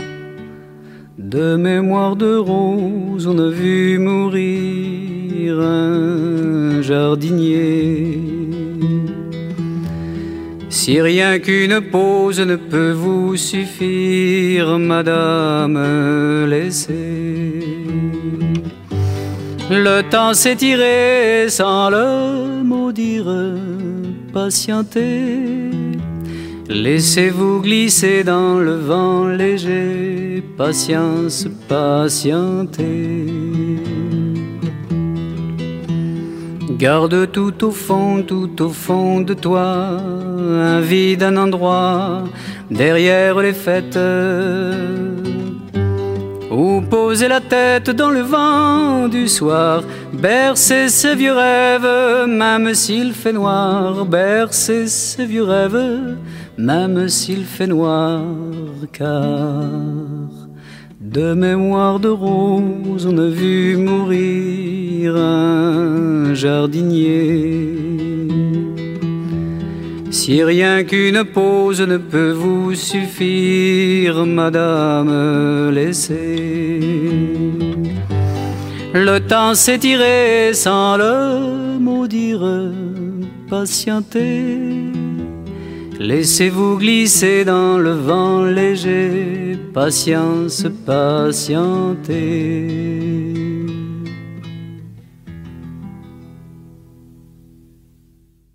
[SPEAKER 5] de mémoire de rose, on a vu mourir un jardinier. Si rien qu'une pause ne peut vous suffire, madame, laissez. Le temps s'étirer sans le mot dire, patientez. Laissez-vous glisser dans le vent léger, patience, patientez. Garde tout au fond, tout au fond de toi, un vide, un endroit, derrière les fêtes, où poser la tête dans le vent du soir, bercer ses vieux rêves, même s'il fait noir, bercer ses vieux rêves, même s'il fait noir, car de mémoire de rose, on a vu mourir un jardinier. Si rien qu'une pause ne peut vous suffire, madame, laissez. Le temps s'étirer sans le mot dire, patientez. Laissez-vous glisser dans le vent léger, patience, patientez.